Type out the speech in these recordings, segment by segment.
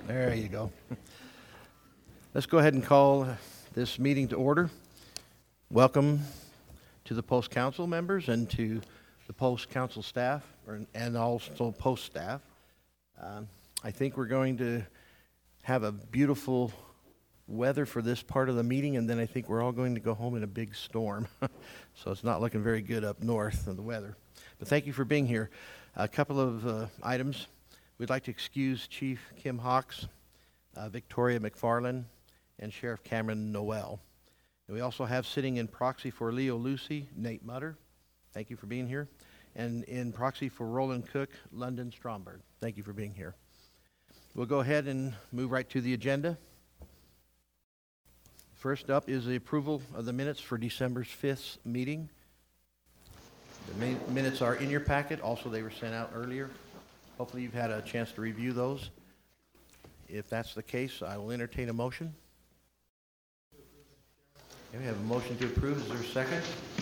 There you go. Let's go ahead and call this meeting to order. Welcome to the Post Council members and to the Post Council staff and also Post staff. I think we're going to have a beautiful weather for this part of the meeting, and then I think we're all going to go home in a big storm. So it's not looking very good up north of the weather. But thank you for being here. A couple of items. We'd like to excuse Chief Kim Hawks, Victoria McFarland, and Sheriff Cameron Noel. And we also have sitting in proxy for Leo Lucy, Nate Mutter. Thank you for being here. And in proxy for Roland Cook, London Stromberg. Thank you for being here. We'll go ahead and move right to the agenda. First up is the approval of the minutes for December 5th meeting. The minutes are in your packet. Also, they were sent out earlier. Hopefully you've had a chance to review those. If that's the case, I will entertain a motion. Okay, we have a motion to approve. Is there a second?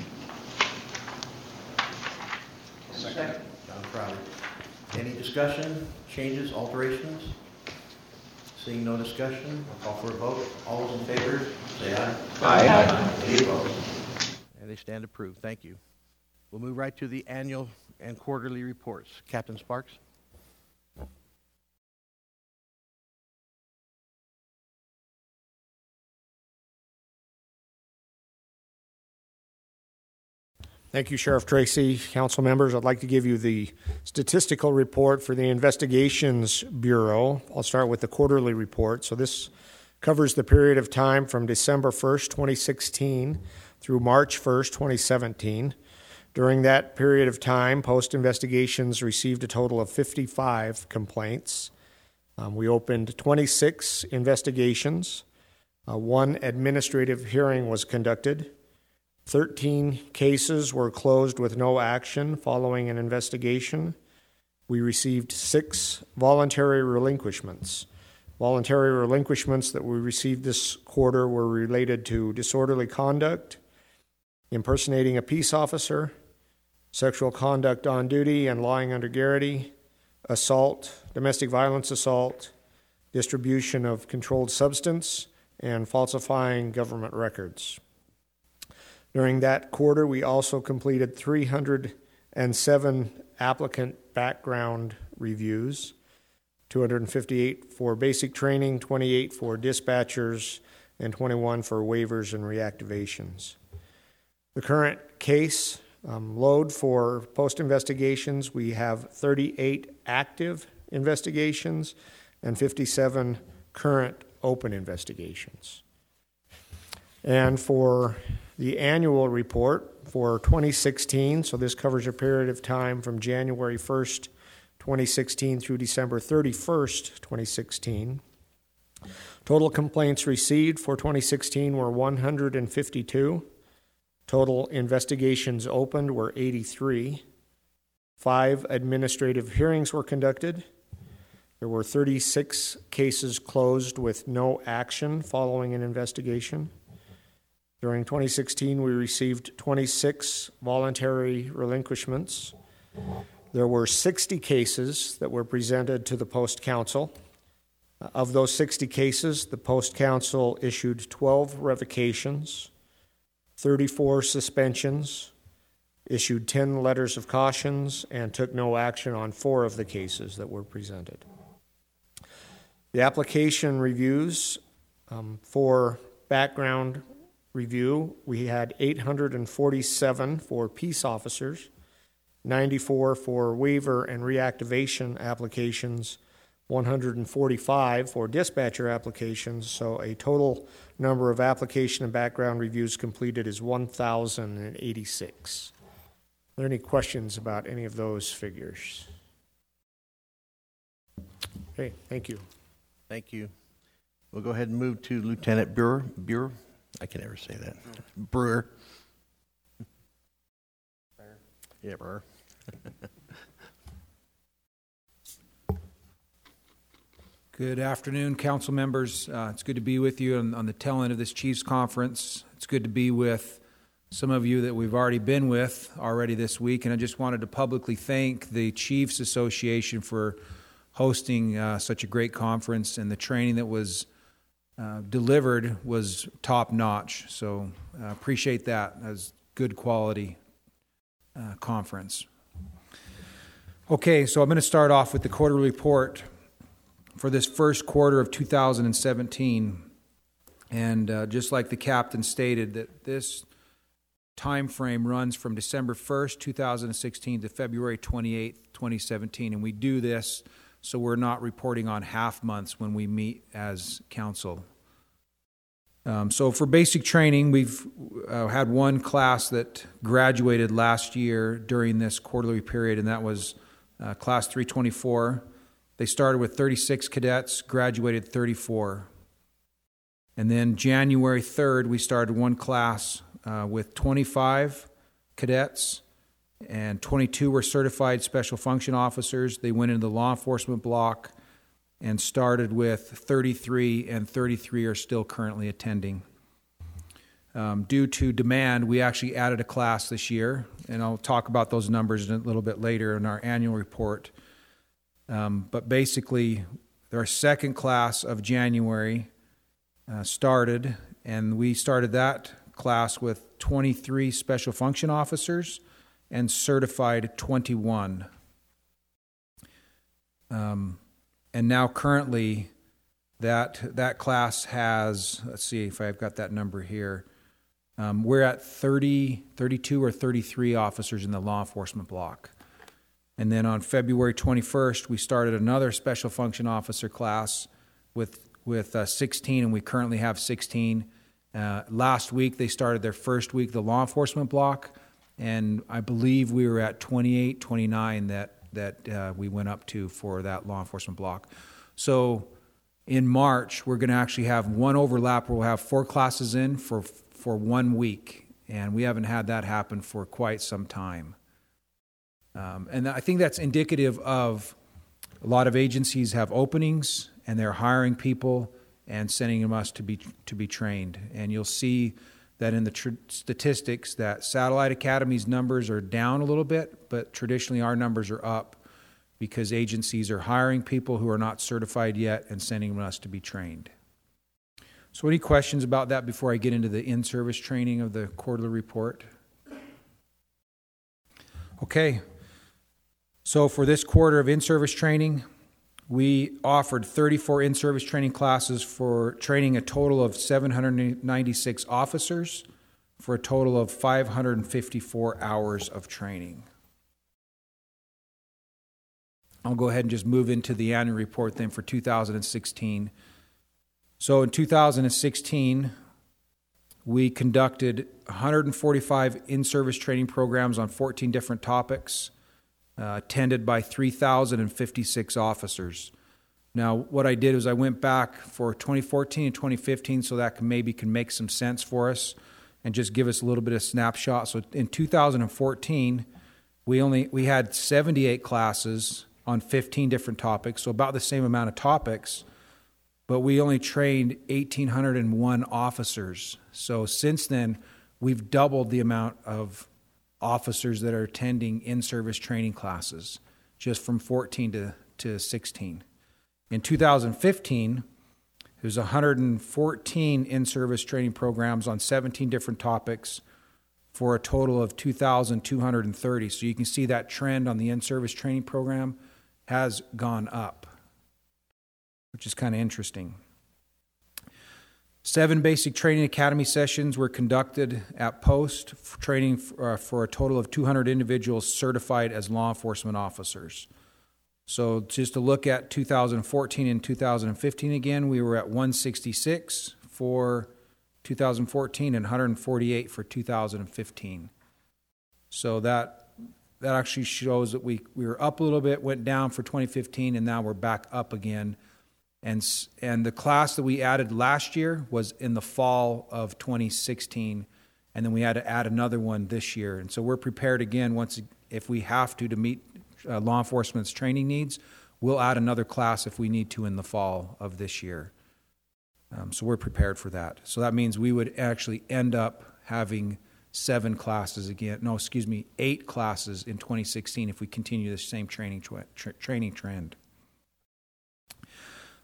Second. John Crowder. Any discussion, changes, alterations? Seeing no discussion, I'll call for a vote. All those in favor, say aye. Aye. Any opposed? And they stand approved. Thank you. We'll move right to the annual and quarterly reports. Captain Sparks. Thank you, Sheriff Tracy. Council members, I'd like to give you the statistical report for the Investigations Bureau. I'll start with the quarterly report. So this covers the period of time from December 1st, 2016 through March 1st, 2017. During that period of time, Post Investigations received a total of 55 complaints. We opened 26 investigations. One administrative hearing was conducted. 13 cases were closed with no action following an investigation. We received 6 voluntary relinquishments. Voluntary relinquishments that we received this quarter were related to disorderly conduct, impersonating a peace officer, sexual conduct on duty and lying under garrity, assault, domestic violence assault, distribution of controlled substance, and falsifying government records. During that quarter, we also completed 307 applicant background reviews, 258 for basic training, 28 for dispatchers, and 21 for waivers and reactivations. The current case load for Post Investigations, we have 38 active investigations and 57 current open investigations. And for the annual report for 2016, so this covers a period of time from January 1st, 2016 through December 31st, 2016. Total complaints received for 2016 were 152. Total investigations opened were 83. 5 administrative hearings were conducted. There were 36 cases closed with no action following an investigation. During 2016, we received 26 voluntary relinquishments. There were 60 cases that were presented to the Post Council. Of those 60 cases, the Post Council issued 12 revocations, 34 suspensions, issued 10 letters of cautions, and took no action on 4 of the cases that were presented. The application reviews for background review, we had 847 for peace officers, 94 for waiver and reactivation applications, 145 for dispatcher applications, so a total number of application and background reviews completed is 1,086. Are there any questions about any of those figures? Okay, thank you. Thank you. We'll go ahead and move to Lieutenant Brewer. I can never say that. Brewer. Yeah, Brewer. Good afternoon, council members. It's good to be with you on the tail end of this Chiefs Conference. It's good to be with some of you that we've already been with already this week, and I just wanted to publicly thank the Chiefs Association for hosting such a great conference, and the training that was delivered was top-notch. So appreciate that. That was good quality conference. Okay, so I'm going to start off with the quarterly report for this first quarter of 2017. And just like the captain stated, that this time frame runs from December 1st, 2016 to February 28th, 2017. And we do this so we're not reporting on half months when we meet as council. So for basic training, we've had one class that graduated last year during this quarterly period, and that was Class 324. They started with 36 cadets, graduated 34. And then January 3rd, we started one class with 25 cadets, and 22 were certified special function officers. They went into the law enforcement block and started with 33, and 33 are still currently attending. Due to demand, we actually added a class this year, and I'll talk about those numbers a little bit later in our annual report. But basically, our second class of January started, and we started that class with 23 special function officers and certified 21. And now currently that class has, let's see if I've got that number here, we're at 32 or 33 officers in the law enforcement block. And then on February 21st, we started another special function officer class with 16, and we currently have 16. Last week, they started their first week, the law enforcement block, and I believe we were at 28, 29 that we went up to for that law enforcement block. So in March, we're going to actually have one overlap where we'll have 4 classes in for 1 week, and we haven't had that happen for quite some time. And I think that's indicative of a lot of agencies have openings, and they're hiring people and sending them us to be trained. And you'll see that in the statistics that Satellite Academy's numbers are down a little bit, but traditionally our numbers are up because agencies are hiring people who are not certified yet and sending us to be trained. So any questions about that before I get into the in-service training of the quarterly report? Okay. So for this quarter of in-service training, we offered 34 in-service training classes for training a total of 796 officers for a total of 554 hours of training. I'll go ahead and just move into the annual report then for 2016. So in 2016, we conducted 145 in-service training programs on 14 different topics, attended by 3,056 officers. Now, what I did was I went back for 2014 and 2015 so that can make some sense for us and just give us a little bit of snapshot. So in 2014, we had 78 classes on 15 different topics, so about the same amount of topics, but we only trained 1,801 officers. So since then, we've doubled the amount of officers that are attending in-service training classes, just from 14 to 16. In 2015, there's 114 in-service training programs on 17 different topics for a total of 2,230. So you can see that trend on the in-service training program has gone up, which is kind of interesting. 7 basic training academy sessions were conducted at Post, training for a total of 200 individuals certified as law enforcement officers. So just to look at 2014 and 2015 again, we were at 166 for 2014 and 148 for 2015. So that actually shows that we were up a little bit, went down for 2015, and now we're back up again. And the class that we added last year was in the fall of 2016, and then we had to add another one this year. And so we're prepared again if we have to meet law enforcement's training needs. We'll add another class if we need to in the fall of this year. So we're prepared for that. So that means we would actually end up having 8 classes in 2016 if we continue the same training trend.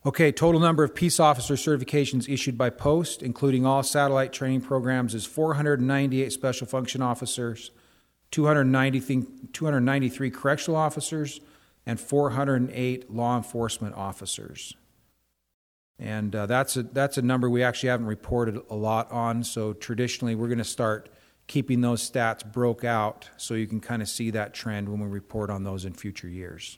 Okay, total number of peace officer certifications issued by post, including all satellite training programs, is 498 special function officers, 293 correctional officers, and 408 law enforcement officers. And that's a number we actually haven't reported a lot on, so traditionally we're going to start keeping those stats broke out so you can kind of see that trend when we report on those in future years.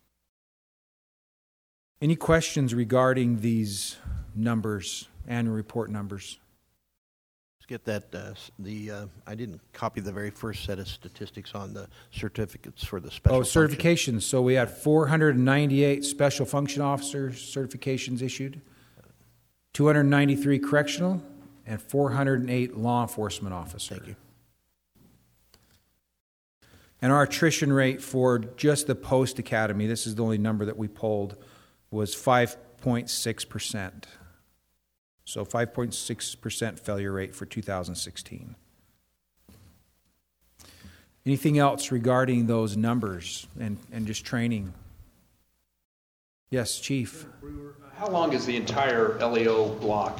Any questions regarding these numbers, annual report numbers? Let's get that. I didn't copy the very first set of statistics on the certificates for the special certifications. So we had 498 special function officer certifications issued, 293 correctional, and 408 law enforcement officer. Thank you. And our attrition rate for just the post academy, this is the only number that we polled, was 5.6%. So 5.6% failure rate for 2016. Anything else regarding those numbers and just training? Yes, Chief. How long is the entire LEO block?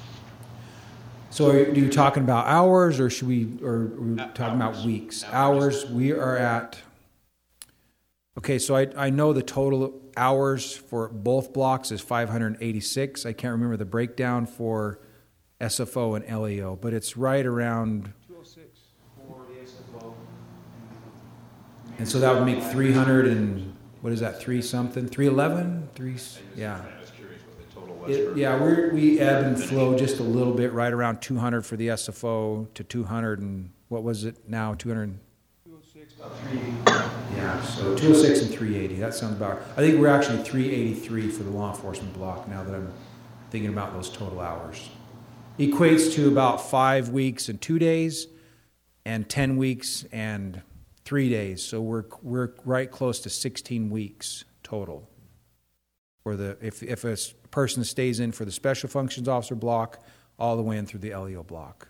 So are you talking about hours, or are we talking about weeks? Hours. We are at. Okay, so I know the total hours for both blocks is 586. I can't remember the breakdown for SFO and LEO, but it's right around 206 for the SFO. And so that would make 300 and what is that? 311? Yeah. I was curious what the total was. Yeah, we ebb and flow just a little bit, right around 200 for the SFO to 200 and what was it now? 200. 206, about 380. Yeah, so 206 and 380. That sounds about. I think we're actually 383 for the law enforcement block now that I'm thinking about those total hours. Equates to about 5 weeks and 2 days, and 10 weeks and 3 days. So we're right close to 16 weeks total. For if a person stays in for the special functions officer block, all the way in through the LEO block.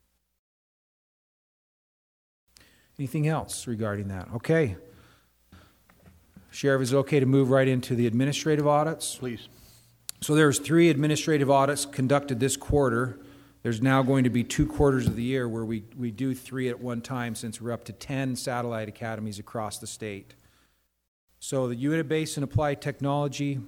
Anything else regarding that? Okay. Sheriff, is it okay to move right into the administrative audits? Please. So there's 3 administrative audits conducted this quarter. There's now going to be 2 quarters of the year where we do 3 at one time since we're up to 10 satellite academies across the state. So the Uinta Basin Applied Technology,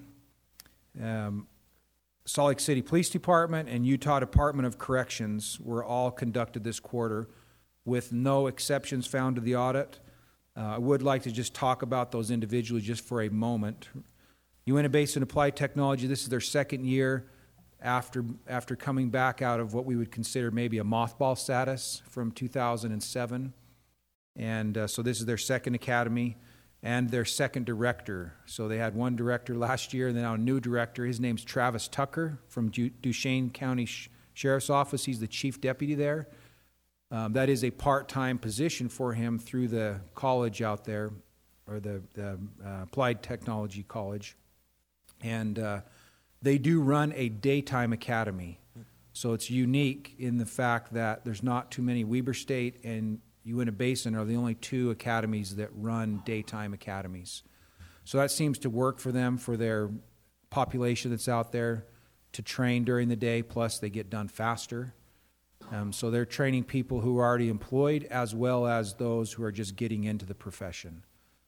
Salt Lake City Police Department, and Utah Department of Corrections were all conducted this quarter with no exceptions found to the audit. I would like to just talk about those individually just for a moment. Uinta Basin Applied Technology, this is their second year after coming back out of what we would consider maybe a mothball status from 2007. And so this is their second academy and their second director. So they had one director last year and then now a new director. His name's Travis Tucker from Duchesne County Sheriff's Office. He's the chief deputy there. That is a part-time position for him through the college out there, or the Applied Technology College. And they do run a daytime academy. So it's unique in the fact that there's not too many. Weber State and Uinta Basin are the only 2 academies that run daytime academies. So that seems to work for them, for their population that's out there, to train during the day, plus they get done faster. So they're training people who are already employed as well as those who are just getting into the profession.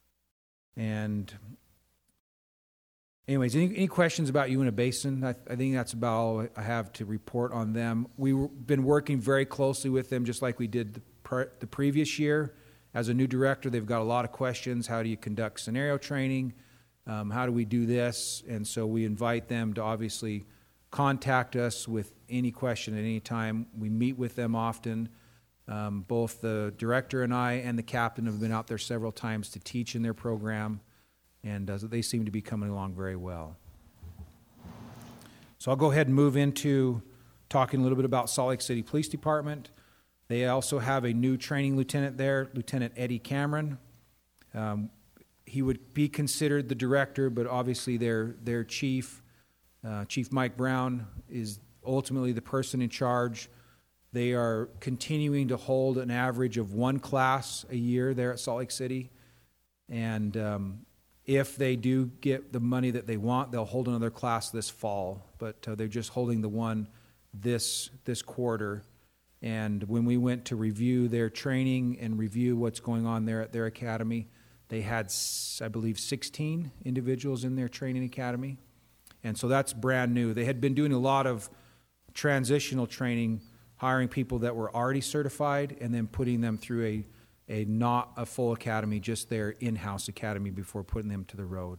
And anyways, any questions about Uinta Basin? I think that's about all I have to report on them. We've been working very closely with them just like we did the previous year. As a new director, they've got a lot of questions. How do you conduct scenario training? How do we do this? And so we invite them to obviously contact us with any question at any time. We meet with them often. Both the director and I and the captain have been out there several times to teach in their program, and they seem to be coming along very well. So I'll go ahead and move into talking a little bit about Salt Lake City Police Department. They also have a new training lieutenant there, Lieutenant Eddie Cameron. He would be considered the director, but obviously their chief, Chief Mike Brown, is ultimately the person in charge. They are continuing to hold an average of 1 class a year there at Salt Lake City. And If they do get the money that they want, they'll hold another class this fall, but they're just holding the one this quarter. And when we went to review their training and review what's going on there at their academy, they had, I believe, 16 individuals in their training academy. And so that's brand new. They had been doing a lot of transitional training, hiring people that were already certified and then putting them through a not a full academy, just their in-house academy before putting them to the road.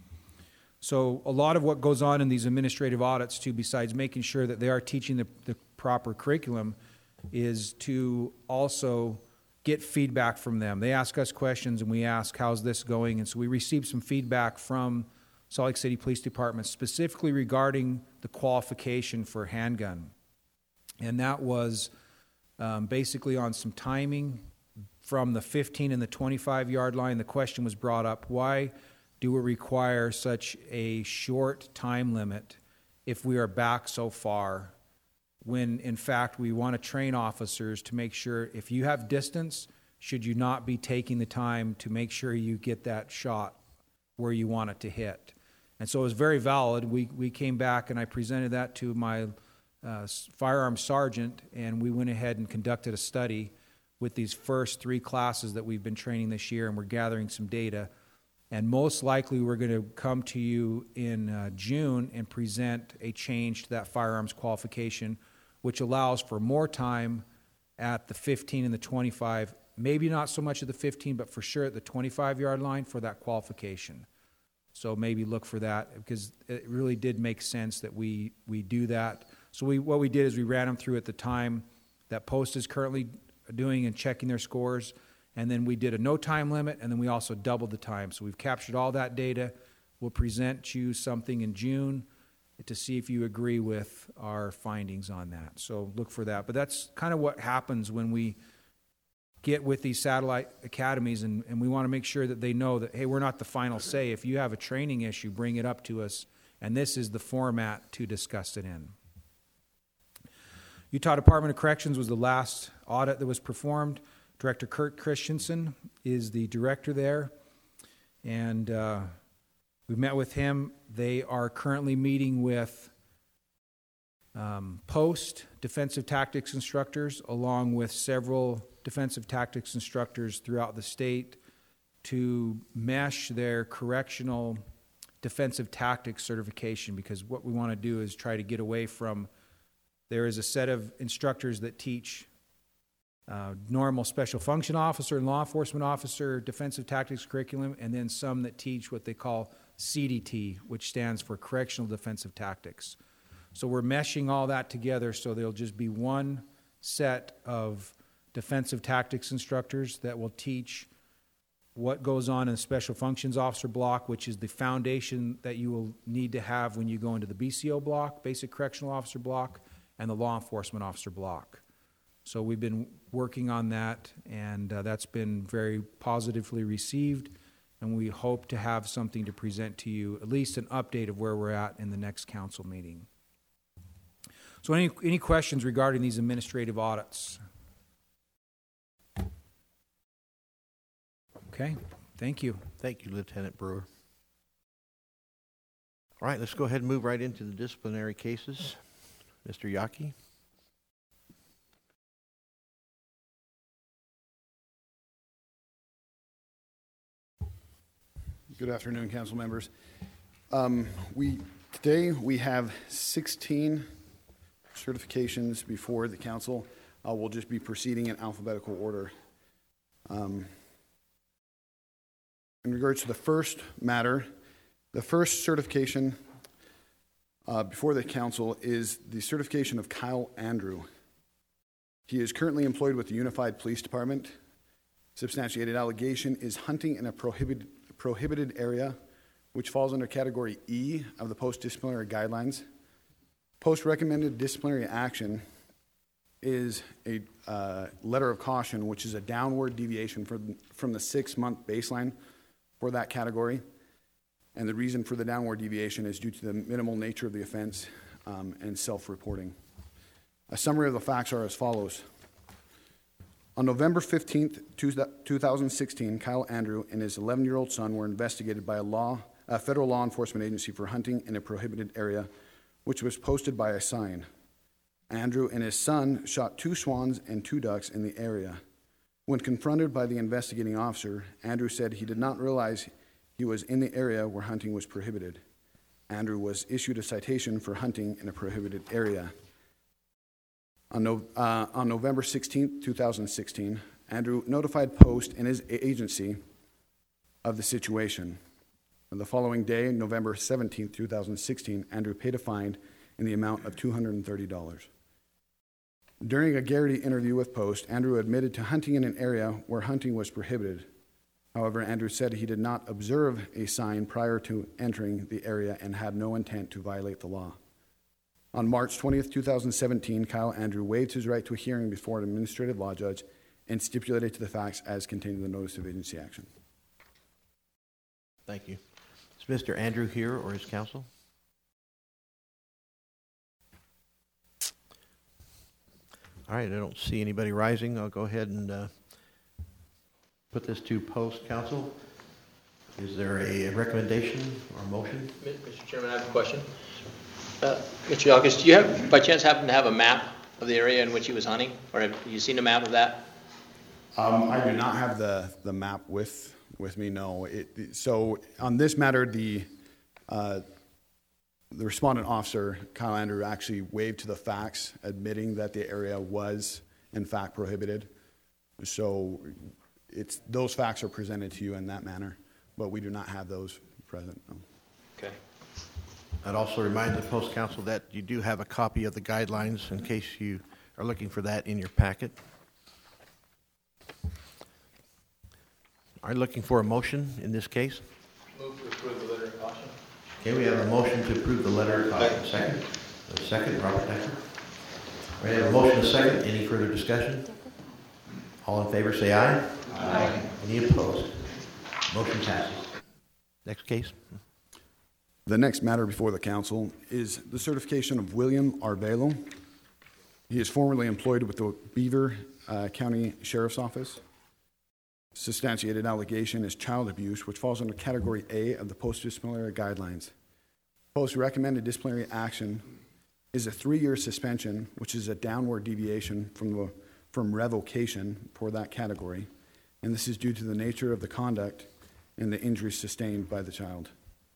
So a lot of what goes on in these administrative audits, too, besides making sure that they are teaching the proper curriculum, is to also get feedback from them. They ask us questions, and we ask, how's this going? And so we received some feedback from Salt Lake City Police Department, specifically regarding the qualification for handgun. And that was basically on some timing from the 15 and the 25-yard line. The question was brought up, why do we require such a short time limit if we are back so far, when in fact we want to train officers to make sure if you have distance, should you not be taking the time to make sure you get that shot where you want it to hit? And so it was very valid. We came back and I presented that to my firearms sergeant, and we went ahead and conducted a study with these first 3 classes that we've been training this year, and we're gathering some data. And most likely we're going to come to you in June and present a change to that firearms qualification, which allows for more time at the 15 and the 25, maybe not so much at the 15, but for sure at the 25-yard line for that qualification. So maybe look for that, because it really did make sense that we do that. So what we did is we ran them through at the time that Post is currently doing and checking their scores, and then we did a no time limit, and then we also doubled the time. So we've captured all that data. We'll present you something in June to see if you agree with our findings on that. So look for that. But that's kind of what happens when we get with these satellite academies, and we want to make sure that they know that, hey, we're not the final say. If you have a training issue, bring it up to us, and this is the format to discuss it in. Utah Department of Corrections was the last audit that was performed. Director Kurt Christensen is the director there, and we met with him. They are currently meeting with Post defensive tactics instructors, along with several defensive tactics instructors throughout the state, to mesh their correctional defensive tactics certification, because what we want to do is try to get away from, there is a set of instructors that teach normal special function officer and law enforcement officer defensive tactics curriculum, and then some that teach what they call CDT, which stands for Correctional Defensive Tactics. So we're meshing all that together so there'll just be one set of defensive tactics instructors that will teach what goes on in the Special Functions Officer block, which is the foundation that you will need to have when you go into the BCO block, Basic Correctional Officer block, and the Law Enforcement Officer block. So we've been working on that, and that's been very positively received, and we hope to have something to present to you, at least an update of where we're at in the next council meeting. So any questions regarding these administrative audits? Okay, thank you. Thank you, Lieutenant Brewer. All right, let's go ahead and move right into the disciplinary cases. Mr. Yaki. Good afternoon, council members. Today we have 16 certifications before the council. We'll just be proceeding in alphabetical order. In regards to the first matter, the first certification before the council is the certification of Kyle Andrew. He is currently employed with the Unified Police Department. Substantiated allegation is hunting in a prohibited area, which falls under Category E of the Post-Disciplinary Guidelines. Post-recommended disciplinary action is a letter of caution, which is a downward deviation from the 6-month baseline for that category. And the reason for the downward deviation is due to the minimal nature of the offense and self-reporting. A summary of the facts are as follows. On November 15th, 2016, Kyle Andrew and his 11-year-old son were investigated by a federal law enforcement agency for hunting in a prohibited area, which was posted by a sign. Andrew and his son shot 2 swans and 2 ducks in the area. When confronted by the investigating officer, Andrew said he did not realize he was in the area where hunting was prohibited. Andrew was issued a citation for hunting in a prohibited area. On November 16, 2016, Andrew notified Post and his agency of the situation. On the following day, November 17, 2016, Andrew paid a fine in the amount of $230. During a Garrity interview with Post, Andrew admitted to hunting in an area where hunting was prohibited. However, Andrew said he did not observe a sign prior to entering the area and had no intent to violate the law. On March 20th, 2017, Kyle Andrew waived his right to a hearing before an administrative law judge and stipulated to the facts as contained in the notice of agency action. Thank you. Is Mr. Andrew here or his counsel? All right, I don't see anybody rising. I'll go ahead and put this to Post counsel. Is there a recommendation or motion? Mr. Chairman, I have a question. Mr. Yalkis, do you have, by chance, happen to have a map of the area in which he was hunting? Or have you seen a map of that? I do not have the map with me, no. So on this matter, the respondent officer, Kyle Andrew, actually waived to the facts, admitting that the area was, in fact, prohibited. So those facts are presented to you in that manner, but we do not have those present, no. Okay. I'd also remind the Post counsel that you do have a copy of the guidelines in case you are looking for that in your packet. Are you looking for a motion in this case? Move to approve the letter of caution. Okay, we have a motion to approve the letter of caution. Second. A second, Robert Decker. We have a motion and a second. Any further discussion? All in favor say aye. Aye. Any opposed? Motion passes. Next case. The next matter before the council is the certification of William Arvelo. He is formerly employed with the Beaver County Sheriff's Office. Substantiated allegation is child abuse, which falls under Category A of the Post-Disciplinary Guidelines. Post-recommended disciplinary action is a 3-year suspension, which is a downward deviation from revocation for that category, and this is due to the nature of the conduct and the injuries sustained by the child.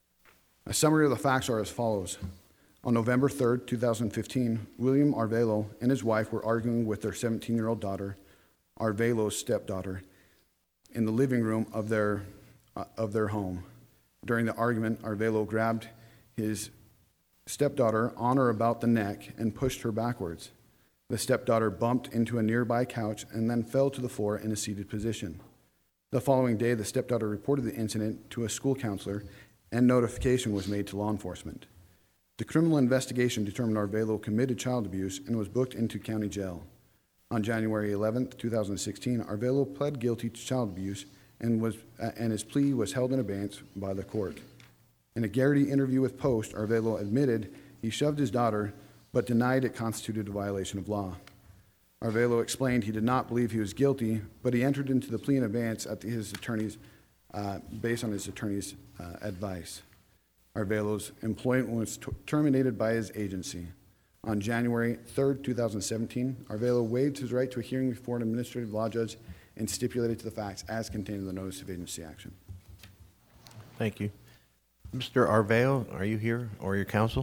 A summary of the facts are as follows. On November 3rd, 2015, William Arvelo and his wife were arguing with their 17-year-old daughter, Arvelo's stepdaughter, in the living room of their home. During the argument, Arvelo grabbed his stepdaughter on or about the neck and pushed her backwards. The stepdaughter bumped into a nearby couch and then fell to the floor in a seated position. The following day, the stepdaughter reported the incident to a school counselor and notification was made to law enforcement. The criminal investigation determined Arvelo committed child abuse and was booked into county jail. On January 11, 2016, Arvelo pled guilty to child abuse and his plea was held in abeyance by the court. In a Garrity interview with Post, Arvelo admitted he shoved his daughter but denied it constituted a violation of law. Arvelo explained he did not believe he was guilty, but he entered into the plea in advance at his attorney's based on his attorney's advice. Arvelo's employment was terminated by his agency. On January 3rd, 2017, Arvelo waived his right to a hearing before an administrative law judge and stipulated to the facts as contained in the notice of agency action. Thank you. Mr. Arvelo, are you here or your counsel?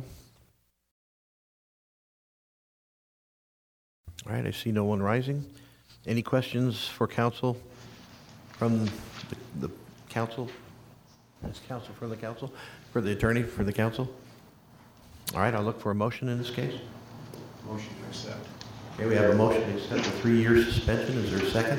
All right, I see no one rising. Any questions for counsel from the counsel? That's counsel from the counsel? For the attorney for the counsel? All right, I'll look for a motion in this case. Motion to accept. Okay, we have a motion to accept the 3-year suspension. Is there a second?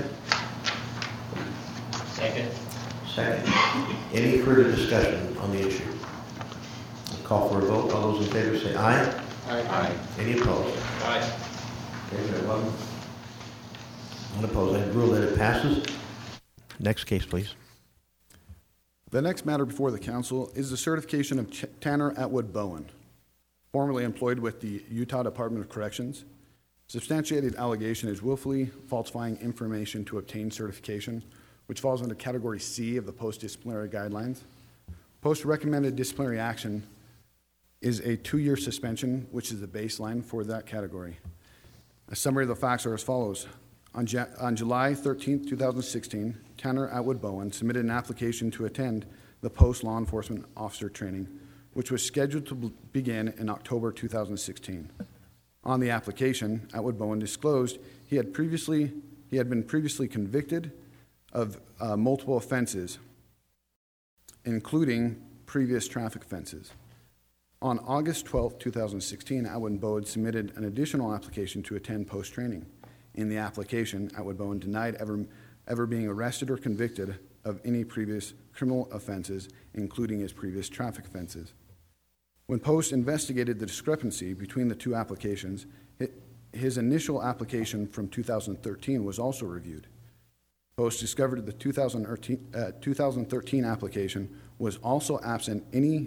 Second. Second. Any further discussion on the issue? I'll call for a vote. All those in favor say aye. Aye. Aye. Any opposed? Aye. Okay, we have one unopposed. I rule that it passes. Next case, please. The next matter before the council is the certification of Tanner Atwood Bowen, formerly employed with the Utah Department of Corrections. Substantiated allegation is willfully falsifying information to obtain certification, which falls under Category C of the Post-Disciplinary Guidelines. Post-recommended disciplinary action is a 2-year suspension, which is the baseline for that category. A summary of the facts are as follows. On July 13, 2016, Tanner Atwood Bowen submitted an application to attend the post-law enforcement officer training, which was scheduled to begin in October 2016. On the application, Atwood Bowen disclosed he had been previously convicted of multiple offenses, including previous traffic offenses. On August 12, 2016, Atwood Bowen submitted an additional application to attend post-training. In the application, Atwood Bowen denied ever being arrested or convicted of any previous criminal offenses, including his previous traffic offenses. When Post investigated the discrepancy between the two applications, his initial application from 2013 was also reviewed. Post discovered the 2013 application was also absent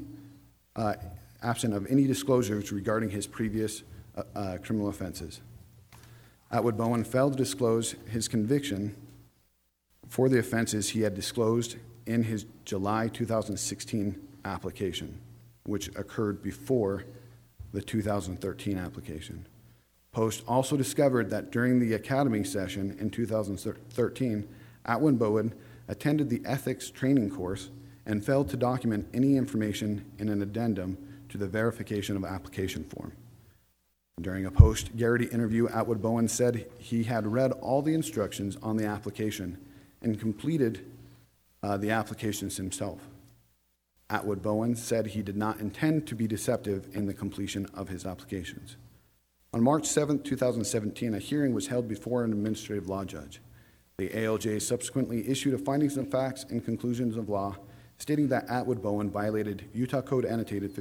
of any disclosures regarding his previous criminal offenses. Atwood Bowen failed to disclose his conviction for the offenses he had disclosed in his July 2016 application, which occurred before the 2013 application. Post also discovered that during the academy session in 2013, Atwood Bowen attended the ethics training course and failed to document any information in an addendum to the verification of application form. During a post-Garrity interview, Atwood Bowen said he had read all the instructions on the application and completed the applications himself. Atwood Bowen said he did not intend to be deceptive in the completion of his applications. On March 7, 2017, a hearing was held before an administrative law judge. The ALJ subsequently issued a findings of facts and conclusions of law stating that Atwood Bowen violated Utah Code Annotated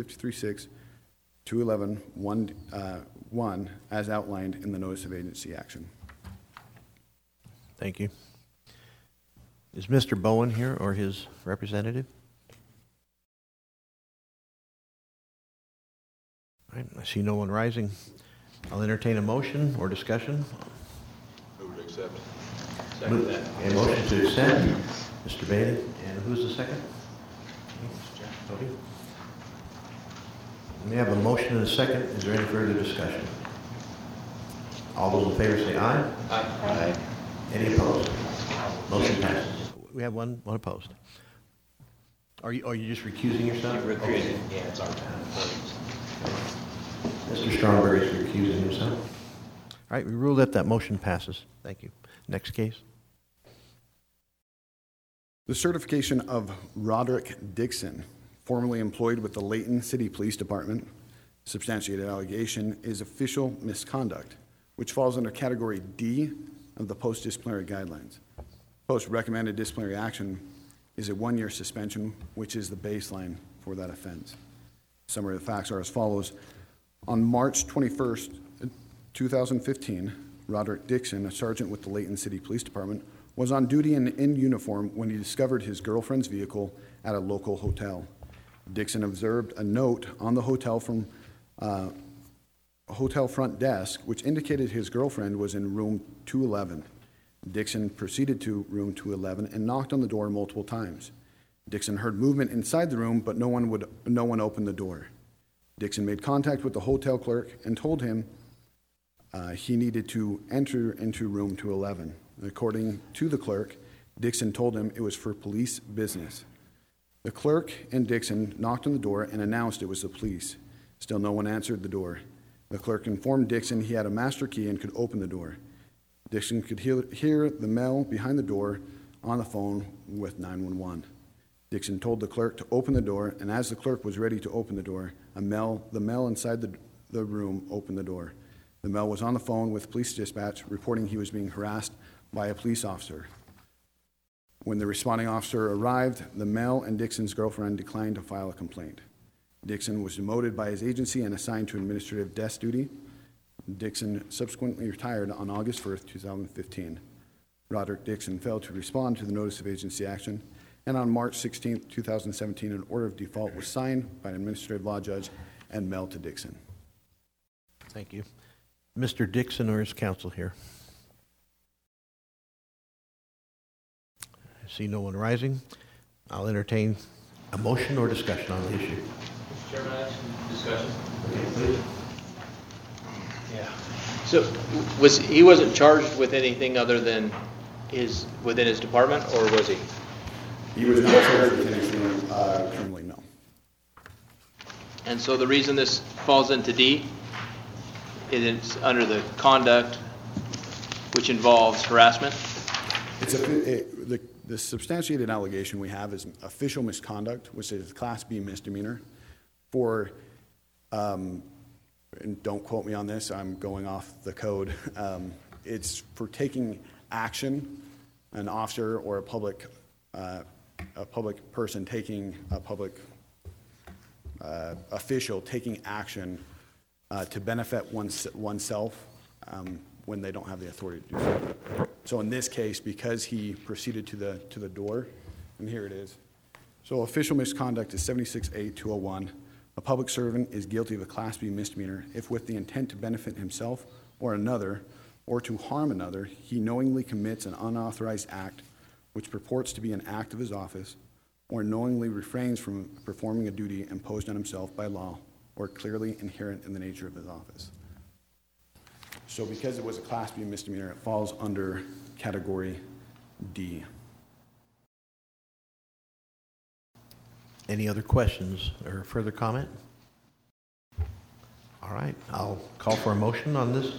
536-211-1 as outlined in the Notice of Agency Action. Thank you. Is Mr. Bowen here or his representative? All right, I see no one rising. I'll entertain a motion or discussion. Move to accept. Second that. A motion to accept. Mr. Bailey. And who's the second? Tony. We have a motion and a second. Is there any further discussion? All those in favor say aye. Aye. Aye. Any opposed? Motion passes. We have one opposed. Are you just recusing yourself? Recusing. Yeah, it's our time. Mr. Stromberg is recusing himself. All right, we rule that motion passes. Thank you. Next case. The certification of Roderick Dixon, formerly employed with the Layton City Police Department. Substantiated allegation is official misconduct, which falls under Category D of the Post-Disciplinary Guidelines. Post-recommended disciplinary action is a 1-year suspension, which is the baseline for that offense. Summary of the facts are as follows. On March 21st, 2015, Roderick Dixon, a sergeant with the Layton City Police Department, was on duty and in uniform when he discovered his girlfriend's vehicle at a local hotel. Dixon observed a note on the hotel front desk, which indicated his girlfriend was in room 211. Dixon proceeded to room 211 and knocked on the door multiple times. Dixon heard movement inside the room, but no one opened the door. Dixon made contact with the hotel clerk and told him he needed to enter into room 211. According to the clerk, Dixon told him it was for police business. The clerk and Dixon knocked on the door and announced it was the police. Still no one answered the door. The clerk informed Dixon he had a master key and could open the door. Dixon could hear the male behind the door on the phone with 911. Dixon told the clerk to open the door, and as the clerk was ready to open the door, the male inside the room opened the door. The male was on the phone with police dispatch, reporting he was being harassed by a police officer. When the responding officer arrived, the male and Dixon's girlfriend declined to file a complaint. Dixon was demoted by his agency and assigned to administrative desk duty. Dixon subsequently retired on August 1st, 2015. Roderick Dixon failed to respond to the notice of agency action, and on March 16th, 2017, an order of default was signed by an administrative law judge and mailed to Dixon. Thank you. Mr. Dixon or his counsel here? I see no one rising. I'll entertain a motion or discussion on the issue. Mr. Chairman, I have some discussion. Okay, please. Yeah. So he wasn't charged with anything other than within his department, or was he? He was not charged with anything criminally, no. And so the reason this falls into D is it's under the conduct which involves harassment. The substantiated allegation we have is official misconduct, which is a Class B misdemeanor for, and don't quote me on this, I'm going off the code. It's for taking action, an officer or a public person taking a public official taking action to benefit oneself when they don't have the authority to do so. So in this case, because he proceeded to the door, and here it is. So official misconduct is 76A201. A public servant is guilty of a Class B misdemeanor if with the intent to benefit himself or another or to harm another, he knowingly commits an unauthorized act which purports to be an act of his office or knowingly refrains from performing a duty imposed on himself by law or clearly inherent in the nature of his office. So because it was a Class B misdemeanor, it falls under category D. Any other questions or further comment? All right, I'll call for a motion on this.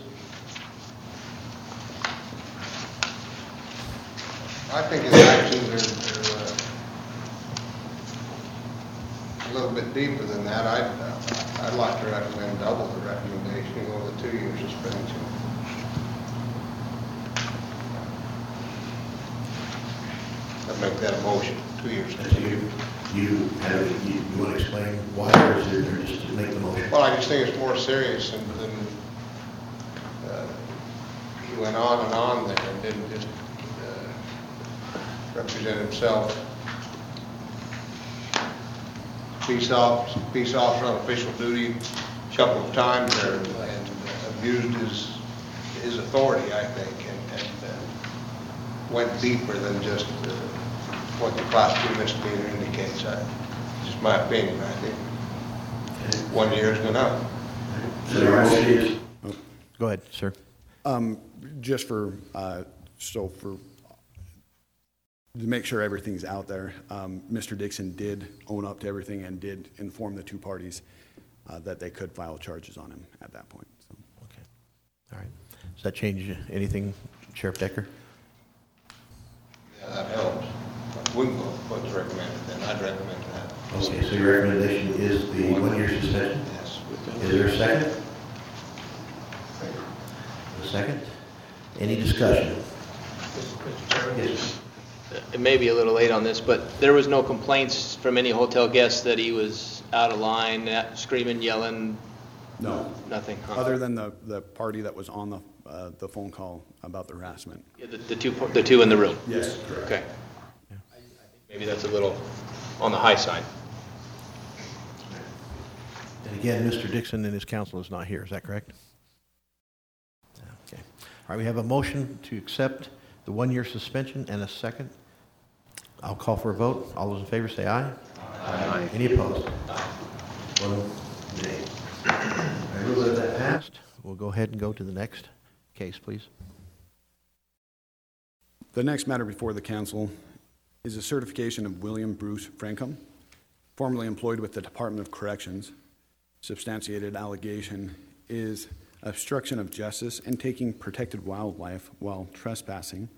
I think his actions are a little bit deeper than that. I'd like to recommend double the recommendation, go with a 2-year suspension. I'd make that a motion, 2 years. You want to explain why, or is it, or just to make the motion? Well, I just think it's more serious than he went on and on there and didn't just represent himself. Peace officer on official duty a couple of times there and abused his authority, I think, and went deeper than just what the Class 2 misdemeanor indicates. Just my opinion, I think. 1 year is enough. Go ahead, sir. Just for to make sure everything's out there, Mr. Dixon did own up to everything and did inform the two parties that they could file charges on him at that point. So. Okay. All right. Does that change anything, Sheriff Decker? Yeah, that helps. We can go what's recommended then. I'd recommend that. Okay, so your recommendation is the 1-year suspension? Yes. Is there a second? A second? Any discussion? Yes. It may be a little late on this, but there was no complaints from any hotel guests that he was out of line, screaming, yelling? No. Nothing? Huh? Other than the party that was on the phone call about the harassment. Yeah, the two in the room? Yes, correct. Okay. Yeah. I think maybe that's a little on the high side. And again, Mr. Dixon and his counsel is not here. Is that correct? Okay. All right, we have a motion to accept the 1-year suspension and a second. I'll call for a vote. All those in favor say aye. Aye. Any opposed? Aye. 1 nay. I rule that passed. We'll go ahead and go to the next case, please. The next matter before the council is a certification of William Bruce Francom, formerly employed with the Department of Corrections. Substantiated allegation is obstruction of justice and taking protected wildlife while trespassing.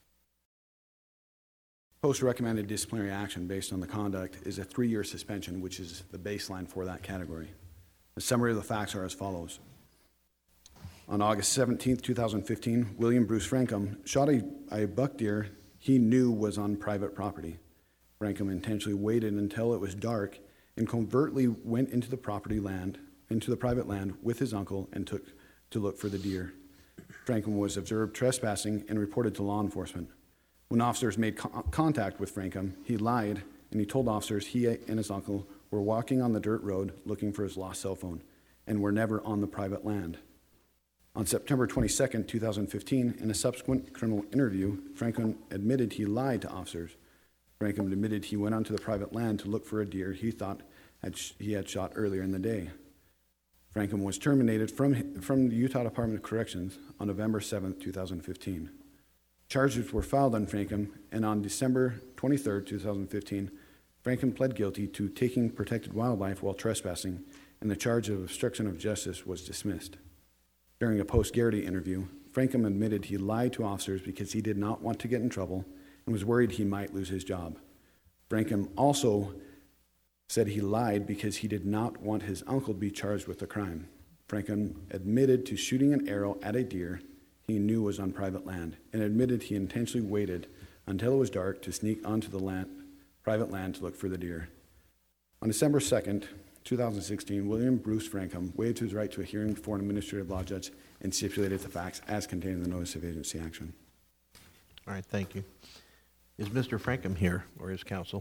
Post-recommended disciplinary action based on the conduct is a 3-year suspension, which is the baseline for that category. The summary of the facts are as follows. On August 17, 2015, William Bruce Francom shot a buck deer he knew was on private property. Francom intentionally waited until it was dark and covertly went into the private land with his uncle and took to look for the deer. Francom was observed trespassing and reported to law enforcement. When officers made contact with Francom, he lied and he told officers he and his uncle were walking on the dirt road looking for his lost cell phone and were never on the private land. On September 22, 2015, in a subsequent criminal interview, Franklin admitted he lied to officers. Franklin admitted he went onto the private land to look for a deer he thought he had shot earlier in the day. Franklin was terminated from the Utah Department of Corrections on November 7, 2015. Charges were filed on Franklin, and on December 23, 2015, Franklin pled guilty to taking protected wildlife while trespassing, and the charge of obstruction of justice was dismissed. During a post-Garrity interview, Franklin admitted he lied to officers because he did not want to get in trouble and was worried he might lose his job. Franklin also said he lied because he did not want his uncle to be charged with the crime. Franklin admitted to shooting an arrow at a deer he knew was on private land, and admitted he intentionally waited until it was dark to sneak onto the private land to look for the deer. On December 2nd, 2016, William Bruce Franklin waived his right to a hearing before an administrative law judge and stipulated the facts as contained in the notice of agency action. All right, thank you. Is Mr. Frankham here, or his counsel?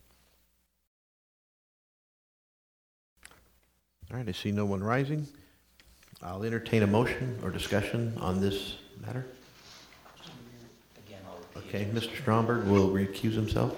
All right, I see no one rising. I'll entertain a motion or discussion on this matter. Okay, Mr. Stromberg will recuse himself.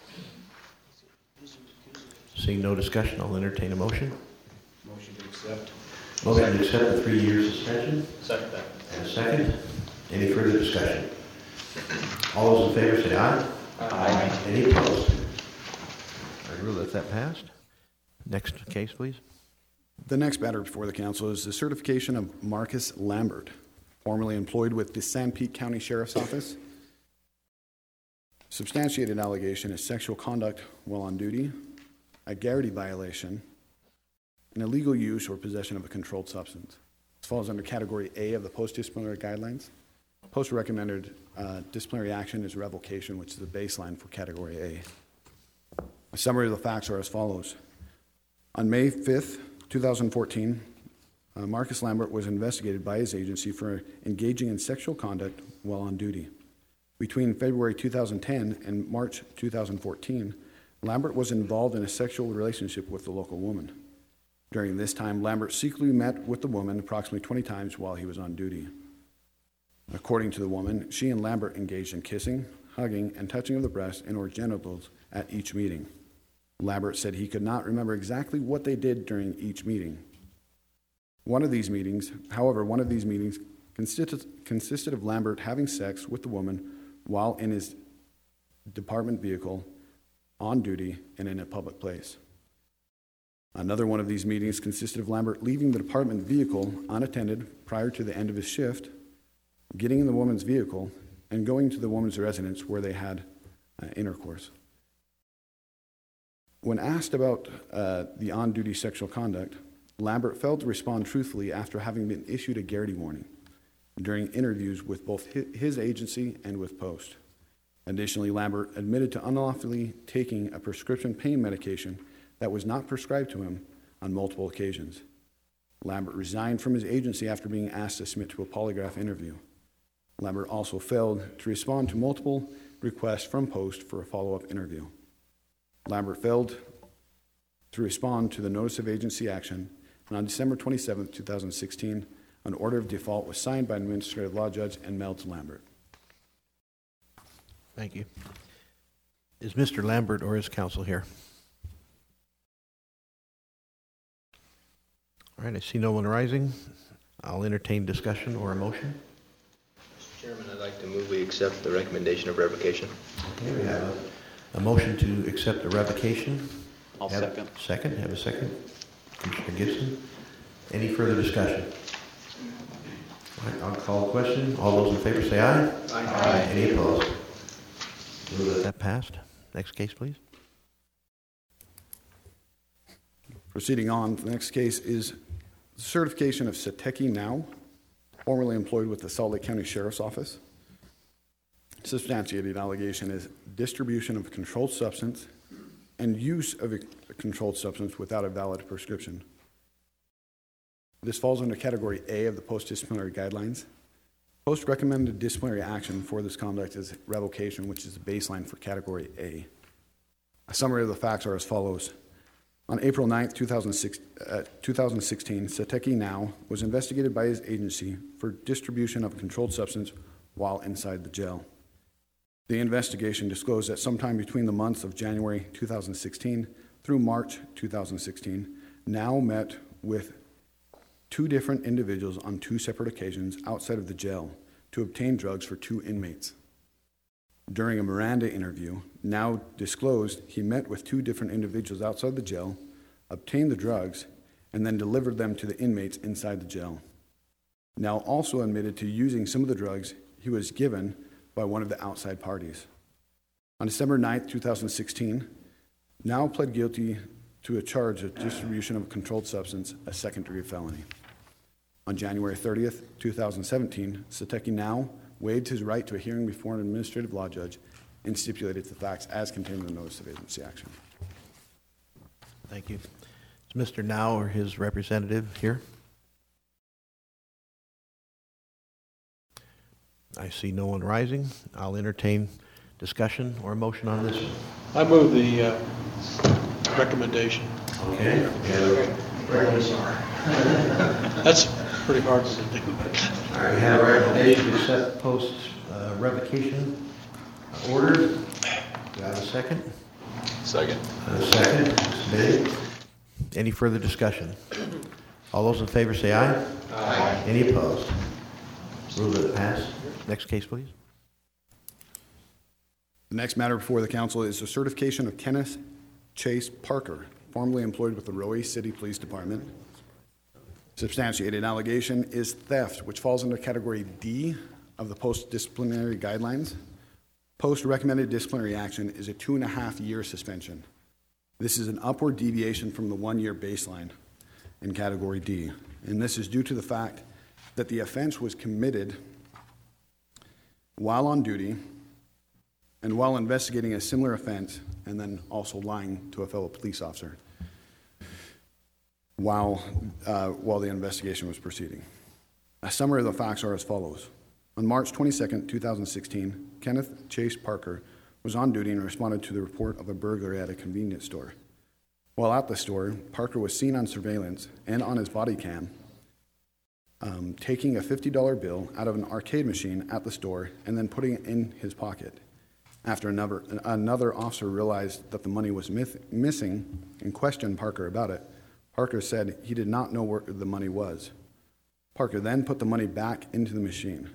Seeing no discussion, I'll entertain a motion. Motion to accept. Motion to accept the 3-year suspension. Second that. And a second. Any further discussion? All those in favor say aye. Aye. Any opposed? I rule that passed. Next case, please. The next matter before the council is the certification of Marcus Lambert, formerly employed with the Sanpete County Sheriff's Office. Substantiated allegation is sexual conduct while on duty, a Garrity violation, and illegal use or possession of a controlled substance. This falls under Category A of the Post-Disciplinary Guidelines. Post-recommended disciplinary action is revocation, which is the baseline for Category A. A summary of the facts are as follows. On May 5th, 2014, Marcus Lambert was investigated by his agency for engaging in sexual conduct while on duty. Between February 2010 and March 2014, Lambert was involved in a sexual relationship with the local woman. During this time, Lambert secretly met with the woman approximately 20 times while he was on duty. According to the woman, she and Lambert engaged in kissing, hugging, and touching of the breast and or genitals at each meeting. Lambert said he could not remember exactly what they did during each meeting. One of these meetings consisted of Lambert having sex with the woman while in his department vehicle, on duty, and in a public place. Another one of these meetings consisted of Lambert leaving the department vehicle unattended prior to the end of his shift, getting in the woman's vehicle, and going to the woman's residence where they had intercourse. When asked about the on-duty sexual conduct, Lambert failed to respond truthfully after having been issued a Garrity warning during interviews with both his agency and with Post. Additionally, Lambert admitted to unlawfully taking a prescription pain medication that was not prescribed to him on multiple occasions. Lambert resigned from his agency after being asked to submit to a polygraph interview. Lambert also failed to respond to multiple requests from Post for a follow-up interview. Lambert failed to respond to the notice of agency action, and on December 27, 2016, an order of default was signed by an administrative law judge and mailed to Lambert. Thank you. Is Mr. Lambert or his counsel here? All right, I see no one rising. I'll entertain discussion or a motion. Mr. Chairman, I'd like to move we accept the recommendation of revocation. Okay, we have a motion to accept the revocation. I'll second. Second, have a second. Commissioner Gibson. Any further discussion? All right, I'll call a question. All those in favor say aye. Aye. Any opposed? Move that passed. Next case, please. Proceeding on, the next case is certification of Sateki Now, formerly employed with the Salt Lake County Sheriff's Office. Substantiated allegation is distribution of a controlled substance and use of a controlled substance without a valid prescription. This falls under Category A of the Post-Disciplinary Guidelines. Post-recommended disciplinary action for this conduct is revocation, which is the baseline for Category A. A summary of the facts are as follows. On April 9th, 2016, Sateki Now was investigated by his agency for distribution of a controlled substance while inside the jail. The investigation disclosed that sometime between the months of January 2016 through March 2016, Now met with 2 different individuals on 2 separate occasions outside of the jail to obtain drugs for 2 inmates. During a Miranda interview, Now disclosed he met with 2 different individuals outside the jail, obtained the drugs, and then delivered them to the inmates inside the jail. Now also admitted to using some of the drugs he was given by one of the outside parties. On December 9th, 2016, Now pled guilty to a charge of distribution of a controlled substance, a second-degree felony. On January 30th, 2017, Sateki Now waived his right to a hearing before an administrative law judge and stipulated the facts as contained in the notice of agency action. Thank you. Is Mr. Now or his representative here? I see no one rising. I'll entertain discussion or a motion on this. I move the recommendation. Okay. That's pretty hard to do. All right, we have a recommendation to accept post revocation order. Do I have a second? Second. A second. Submitted. Any further discussion? All those in favor say aye. Aye. Any opposed? Rule that pass. Next case, please. The next matter before the council is the certification of Kenneth Chase Parker, formerly employed with the Roe City Police Department. Substantiated allegation is theft, which falls under category D of the post-disciplinary guidelines. Post-recommended disciplinary action is a 2.5-year suspension. This is an upward deviation from the 1-year baseline in category D, and this is due to the fact that the offense was committed while on duty and while investigating a similar offense, and then also lying to a fellow police officer while the investigation was proceeding. A summary of the facts are as follows. On March 22nd, 2016, Kenneth Chase Parker was on duty and responded to the report of a burglary at a convenience store. While at the store, Parker was seen on surveillance and on his body cam taking a $50 bill out of an arcade machine at the store and then putting it in his pocket. After another officer realized that the money was missing and questioned Parker about it, Parker said he did not know where the money was. Parker then put the money back into the machine.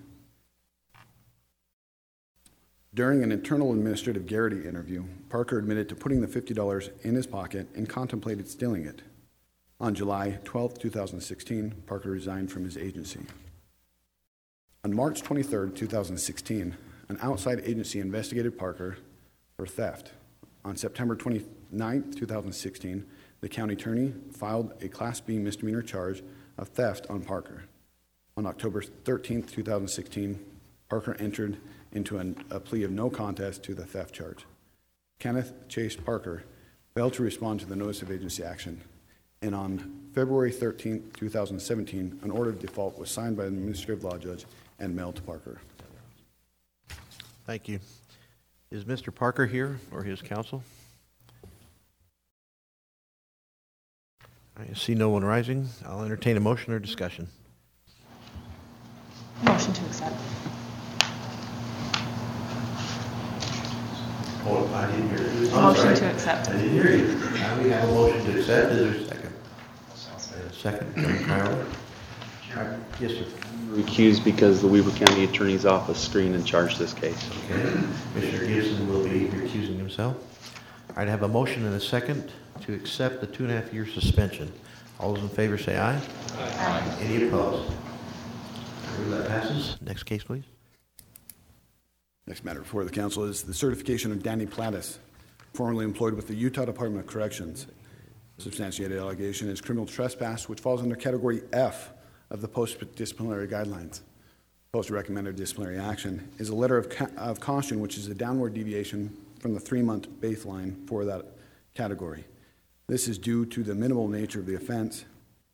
During an internal administrative Garrity interview, Parker admitted to putting the $50 in his pocket and contemplated stealing it. On July 12, 2016, Parker resigned from his agency. On March 23, 2016, an outside agency investigated Parker for theft. On September 29, 2016, the county attorney filed a Class B misdemeanor charge of theft on Parker. On October 13, 2016, Parker entered into a plea of no contest to the theft charge. Kenneth Chase Parker failed to respond to the notice of agency action, and on February 13, 2017, an order of default was signed by the administrative law judge and mailed to Parker. Thank you. Is Mr. Parker here or his counsel? I see no one rising. I'll entertain a motion or discussion. Motion to accept. Oh, I didn't hear you. Motion to accept. I didn't hear you. Now we have a motion to accept. Is there a second? A second from Carl. Yes, sir. Recused because the Weber County Attorney's Office screened and charged this case. Okay. Commissioner Gibson will be recusing himself. All right, I have a motion and a second to accept the 2.5-year suspension. All those in favor say aye. Aye. Any opposed? That passes. Next case, please. Next matter before the council is the certification of Danny Plattis, formerly employed with the Utah Department of Corrections. Substantiated allegation is criminal trespass, which falls under category F of the post-disciplinary guidelines. Post-recommended disciplinary action is a letter of caution, which is a downward deviation from the 3-month baseline for that category. This is due to the minimal nature of the offense.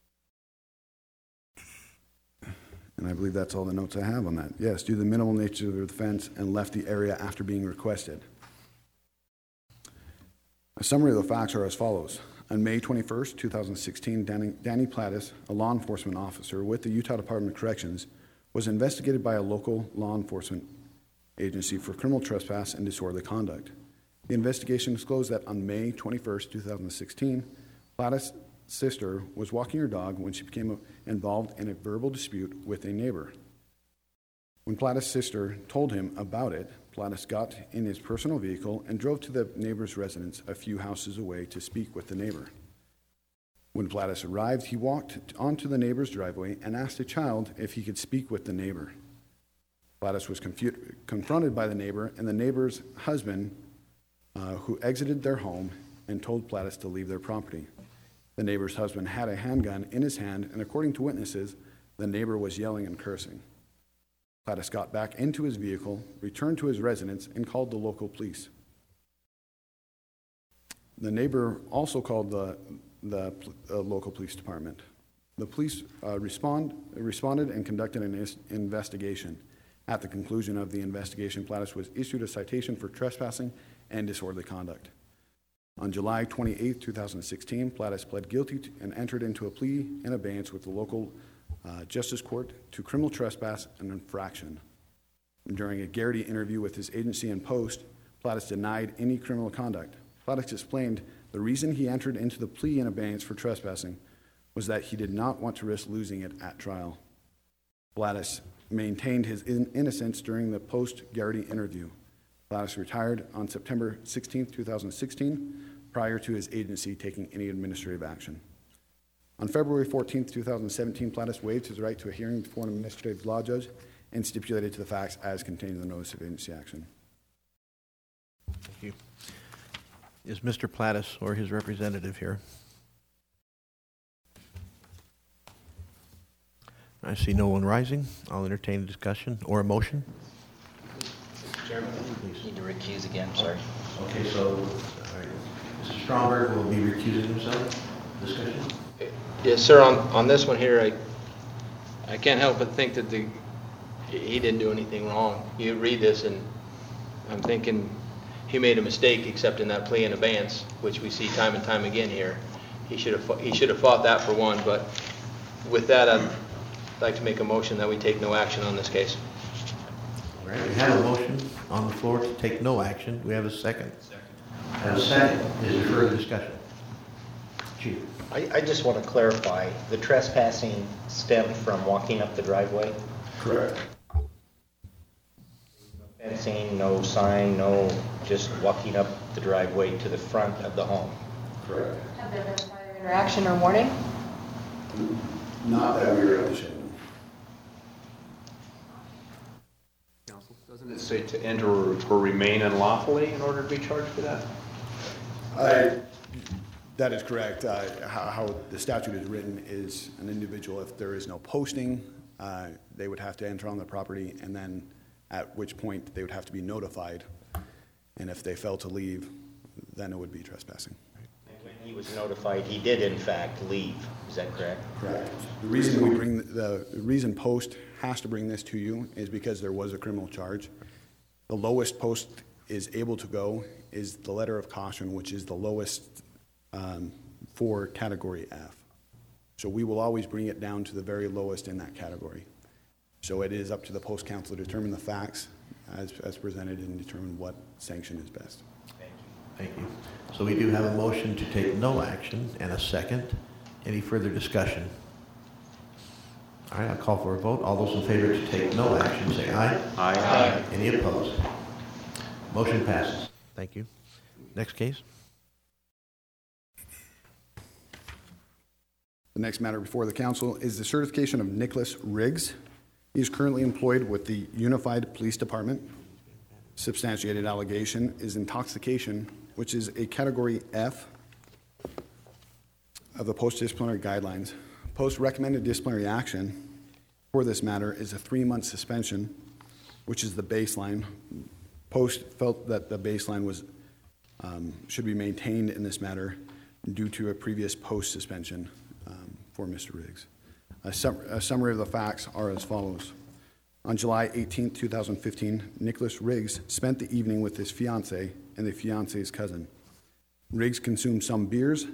And I believe that's all the notes I have on that. Yes, due to the minimal nature of the offense and left the area after being requested. A summary of the facts are as follows. On May 21st, 2016, Danny Plattis, a law enforcement officer with the Utah Department of Corrections, was investigated by a local law enforcement agency for criminal trespass and disorderly conduct. The investigation disclosed that on May 21st, 2016, Plattis' sister was walking her dog when she became involved in a verbal dispute with a neighbor. When Plattis' sister told him about it, Plattis got in his personal vehicle and drove to the neighbor's residence a few houses away to speak with the neighbor. When Plattis arrived, he walked onto the neighbor's driveway and asked a child if he could speak with the neighbor. Plattis was confronted by the neighbor and the neighbor's husband, who exited their home and told Plattis to leave their property. The neighbor's husband had a handgun in his hand, and according to witnesses, the neighbor was yelling and cursing. Plattis got back into his vehicle, returned to his residence, and called the local police. The neighbor also called the local police department. The police responded and conducted an investigation. At the conclusion of the investigation, Plattis was issued a citation for trespassing and disorderly conduct. On July 28, 2016, Plattis pled guilty and entered into a plea in abeyance with the local Justice Court to criminal trespass and infraction. During a Garrity interview with his agency in Post, Plattis denied any criminal conduct. Plattis explained the reason he entered into the plea in abeyance for trespassing was that he did not want to risk losing it at trial. Plattis maintained his innocence during the Post-Garrity interview. Plattis retired on September 16, 2016, prior to his agency taking any administrative action. On February 14, 2017, Plattis waived his right to a hearing before an administrative law judge and stipulated to the facts as contained in the notice of agency action. Thank you. Is Mr. Plattis or his representative here? I see no one rising. I'll entertain a discussion or a motion. Mr. Chairman, I need to recuse again, sorry. Okay, so Mr. Stromberg will be recusing himself. Discussion? Yes, sir. On this one here, I can't help but think that he didn't do anything wrong. You read this, and I'm thinking he made a mistake accepting that plea in abeyance, which we see time and time again here. He should have fought that for one. But with that, I'd like to make a motion that we take no action on this case. All right. We have a motion on the floor to take no action. We have a second. And a second. Is there further discussion? Chief. I just want to clarify, the trespassing stemmed from walking up the driveway? Correct. No fencing, no sign, no, just walking up the driveway to the front of the home? Correct. Have there been prior interaction or warning? Not that we were able to show them. Counsel, doesn't it say to enter or remain unlawfully in order to be charged for that? That is correct. How the statute is written is an individual, if there is no posting, they would have to enter on the property, and then at which point they would have to be notified. And if they fail to leave, then it would be trespassing. When he was notified, he did in fact leave. Is that correct? Correct. The reason the reason Post has to bring this to you is because there was a criminal charge. The lowest Post is able to go is the letter of caution, which is the lowest for category F. So we will always bring it down to the very lowest in that category. So it is up to the Post Council to determine the facts as presented and determine what sanction is best. Thank you. So we do have a motion to take no action and a second. Any further discussion? All right, I'll call for a vote. All those in favor to take no action, say aye. Aye. Aye. Any opposed? Motion passes. Thank you. Next case. The next matter before the council is the certification of Nicholas Riggs. He is currently employed with the Unified Police Department. Substantiated allegation is intoxication, which is a category F of the post-disciplinary guidelines. Post-recommended disciplinary action for this matter is a 3-month suspension, which is the baseline. Post felt that the baseline was should be maintained in this matter due to a previous post suspension for Mr. Riggs. A summary of the facts are as follows. On July 18, 2015, Nicholas Riggs spent the evening with his fiancée and the fiancée's cousin. Riggs consumed some beers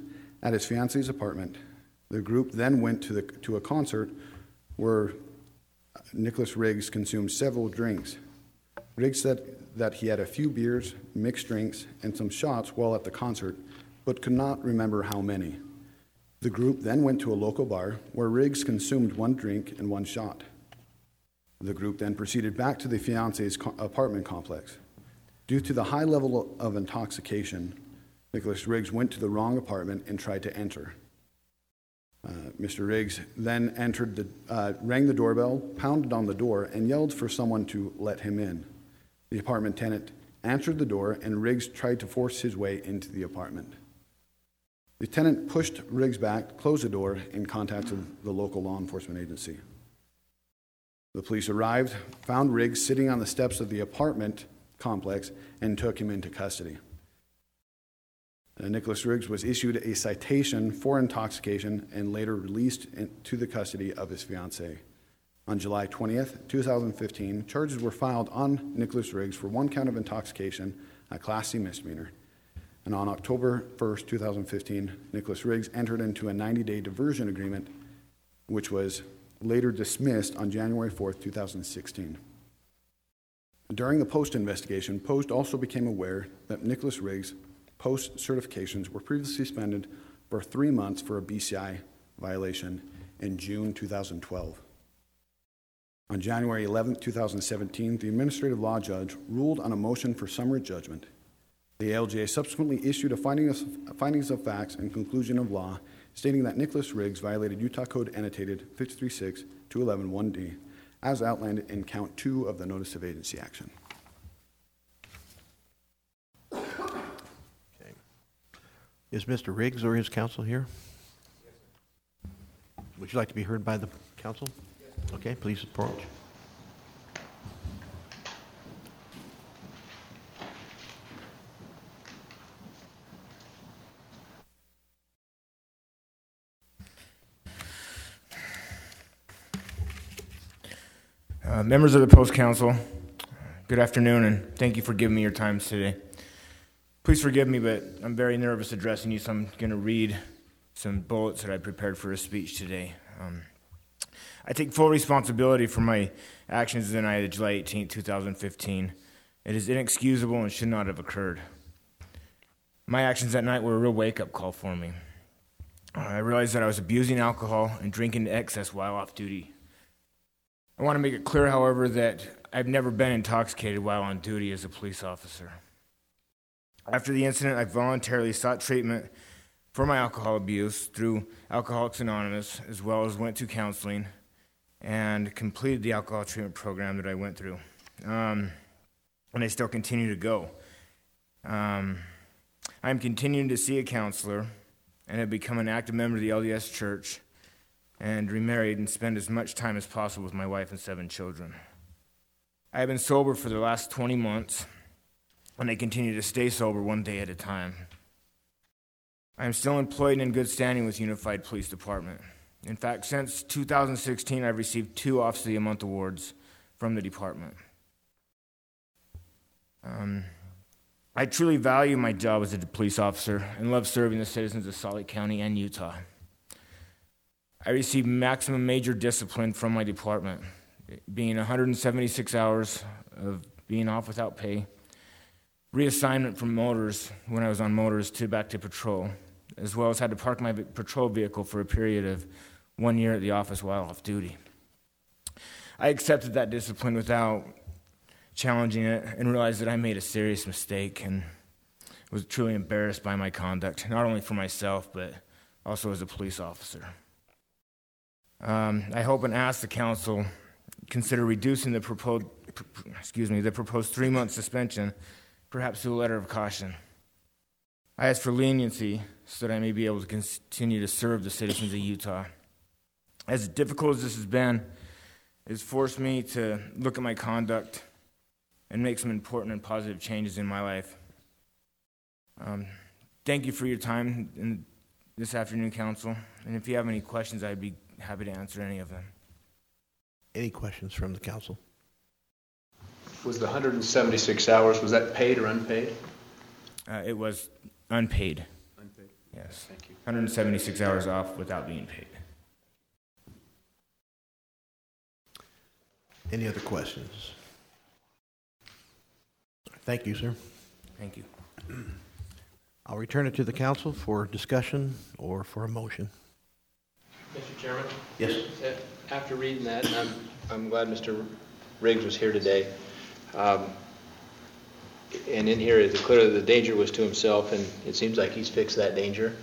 at his fiancee's apartment. The group then went to a concert where Nicholas Riggs consumed several drinks. Riggs said that he had a few beers, mixed drinks, and some shots while at the concert, but could not remember how many. The group then went to a local bar where Riggs consumed one drink and one shot. The group then proceeded back to the fiance's apartment complex. Due to the high level of intoxication, Nicholas Riggs went to the wrong apartment and tried to enter. Mr. Riggs then rang the doorbell, pounded on the door, and yelled for someone to let him in. The apartment tenant answered the door, and Riggs tried to force his way into the apartment. The tenant pushed Riggs back, closed the door, and contacted the local law enforcement agency. The police arrived, found Riggs sitting on the steps of the apartment complex, and took him into custody. Nicholas Riggs was issued a citation for intoxication and later released to the custody of his fiancée. On July 20th, 2015, charges were filed on Nicholas Riggs for one count of intoxication, a Class C misdemeanor. And on October 1st, 2015, Nicholas Riggs entered into a 90-day diversion agreement, which was later dismissed on January 4th, 2016. During the Post investigation, Post also became aware that Nicholas Riggs' Post certifications were previously suspended for 3 months for a BCI violation in June 2012. On January 11, 2017, the administrative law judge ruled on a motion for summary judgment. The ALJ subsequently issued a findings of facts and conclusion of law stating that Nicholas Riggs violated Utah Code annotated 536-211-1D as outlined in count 2 of the notice of agency action. Is Mr. Riggs or his counsel here? Would you like to be heard by the counsel? Okay, please approach. Members of the Post Council, good afternoon, and thank you for giving me your time today. Please forgive me, but I'm very nervous addressing you, so I'm going to read some bullets that I prepared for a speech today. I take full responsibility for my actions the night of July 18, 2015. It is inexcusable and should not have occurred. My actions that night were a real wake-up call for me. I realized that I was abusing alcohol and drinking to excess while off duty. I want to make it clear, however, that I've never been intoxicated while on duty as a police officer. After the incident, I voluntarily sought treatment for my alcohol abuse through Alcoholics Anonymous, as well as went to counseling and completed the alcohol treatment program that I went through. And I still continue to go. I'm continuing to see a counselor and have become an active member of the LDS Church and remarried and spend as much time as possible with my wife and 7 children. I have been sober for the last 20 months, and I continue to stay sober one day at a time. I am still employed and in good standing with Unified Police Department. In fact, since 2016, I've received 2 Officer of the Month awards from the department. I truly value my job as a police officer and love serving the citizens of Salt Lake County and Utah. I receive maximum major discipline from my department, being 176 hours of being off without pay, reassignment from motors when I was on motors to back to patrol, as well as had to park my patrol vehicle for a period of 1 year at the office while off duty. I accepted that discipline without challenging it and realized that I made a serious mistake and was truly embarrassed by my conduct, not only for myself, but also as a police officer. I hope and ask the council consider reducing the proposed 3-month suspension, perhaps to a letter of caution. I ask for leniency so that I may be able to continue to serve the citizens of Utah. As difficult as this has been, it's forced me to look at my conduct and make some important and positive changes in my life. Thank you for your time this afternoon, Council. And if you have any questions, I'd be happy to answer any of them. Any questions from the council? Was the 176 hours, was that paid or unpaid? It was unpaid. Unpaid. Yes. 176 hours off without being paid. Any other questions? Thank you, sir. Thank you. I'll return it to the council for discussion or for a motion. Mr. Chairman? Yes. After reading that, and I'm glad Mr. Riggs was here today. And in here, it's clear that the danger was to himself, and it seems like he's fixed that danger.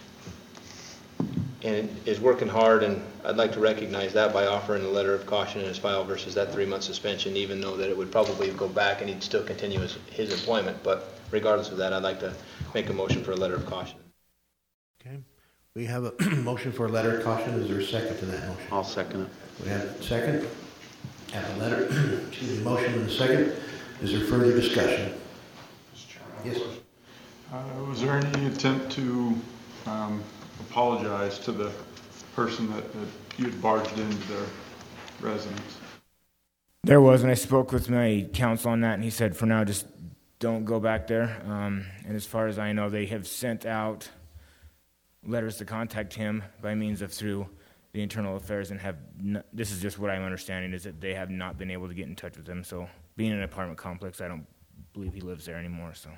And is working hard, and I'd like to recognize that by offering a letter of caution in his file versus that 3-month suspension, even though that it would probably go back and he'd still continue his employment. But regardless of that, I'd like to make a motion for a letter of caution. Okay. We have a motion for a letter of caution. Is there a second to that motion? I'll second it. We have a second. Have a letter, excuse me, motion and a second. Is there further discussion? Yes. Was there any attempt to apologize to the person that you had barged into their residence? There was, and I spoke with my counsel on that, and he said, for now, just don't go back there. And as far as I know, they have sent out letters to contact him by means of through the internal affairs, and this is just what I'm understanding, is that they have not been able to get in touch with him. So being in an apartment complex, I don't believe he lives there anymore. So.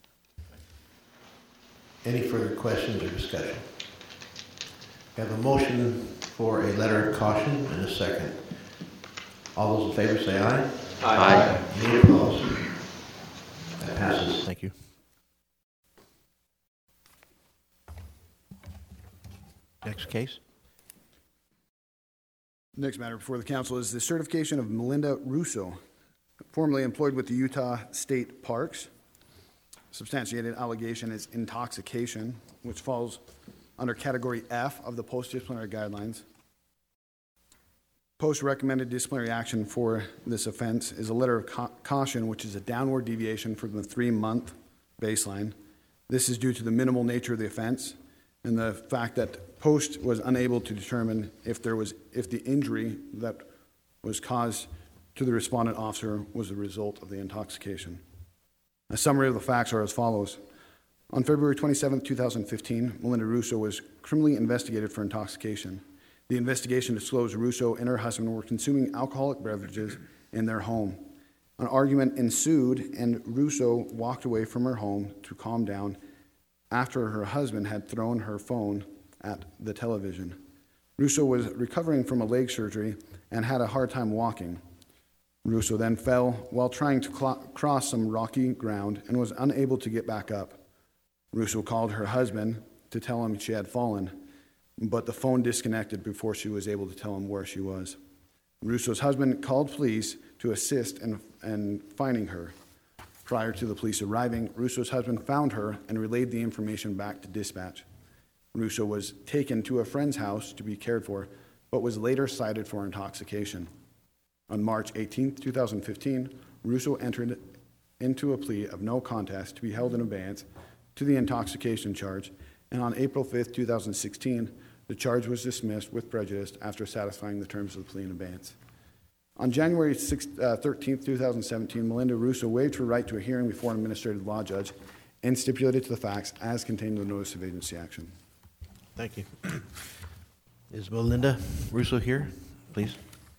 Any further questions or discussion? We have a motion for a letter of caution and a second. All those in favor say aye. Aye. Any opposed? That passes. Thank you. Next case. Next matter before the council is the certification of Melinda Russo, formerly employed with the Utah State Parks. Substantiated allegation is intoxication, which falls under Category F of the post-disciplinary guidelines. Post-recommended disciplinary action for this offense is a letter of caution, which is a downward deviation from the 3-month baseline. This is due to the minimal nature of the offense and the fact that Post was unable to determine if the injury that was caused to the respondent officer was a result of the intoxication. A summary of the facts are as follows. On February 27, 2015, Melinda Russo was criminally investigated for intoxication. The investigation disclosed Russo and her husband were consuming alcoholic beverages in their home. An argument ensued, and Russo walked away from her home to calm down after her husband had thrown her phone at the television. Russo was recovering from a leg surgery and had a hard time walking. Russo then fell while trying to cross some rocky ground and was unable to get back up. Russo called her husband to tell him she had fallen, but the phone disconnected before she was able to tell him where she was. Russo's husband called police to assist in finding her. Prior to the police arriving, Russo's husband found her and relayed the information back to dispatch. Russo was taken to a friend's house to be cared for, but was later cited for intoxication. On March 18, 2015, Russo entered into a plea of no contest to be held in abeyance to the intoxication charge, and on April 5, 2016, the charge was dismissed with prejudice after satisfying the terms of the plea in abeyance. On January 13, 2017, Melinda Russo waived her right to a hearing before an administrative law judge and stipulated to the facts as contained in the notice of agency action. Thank you. Is Melinda Russo here, please?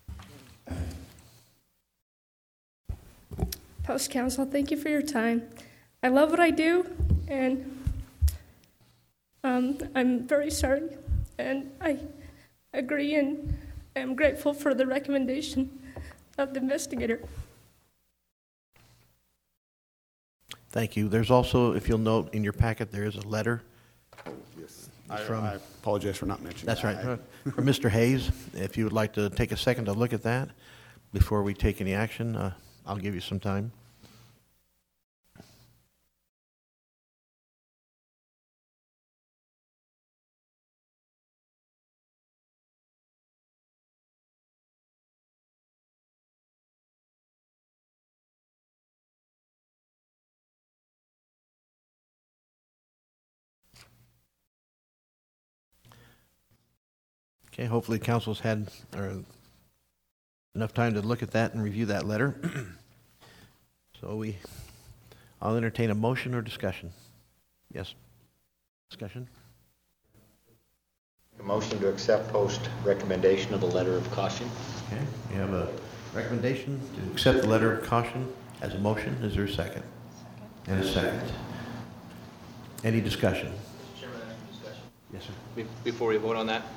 Post Council, thank you for your time. I love what I do, and I'm very sorry, and I agree and am grateful for the recommendation of the investigator. Thank you. There's also, if you'll note in your packet, there is a letter. Yes. I apologize for not mentioning that. That's right. From Mr. Hayes. If you would like to take a second to look at that before we take any action, I'll give you some time. Okay, hopefully council's had enough time to look at that and review that letter. I'll entertain a motion or discussion. Yes? Discussion? Motion to accept post recommendation of the letter of caution. Okay, we have a recommendation to accept the letter of caution as a motion. Is there a second? And a second. Any discussion? Mr. Chairman, I have a discussion. Yes, sir. Before we vote on that.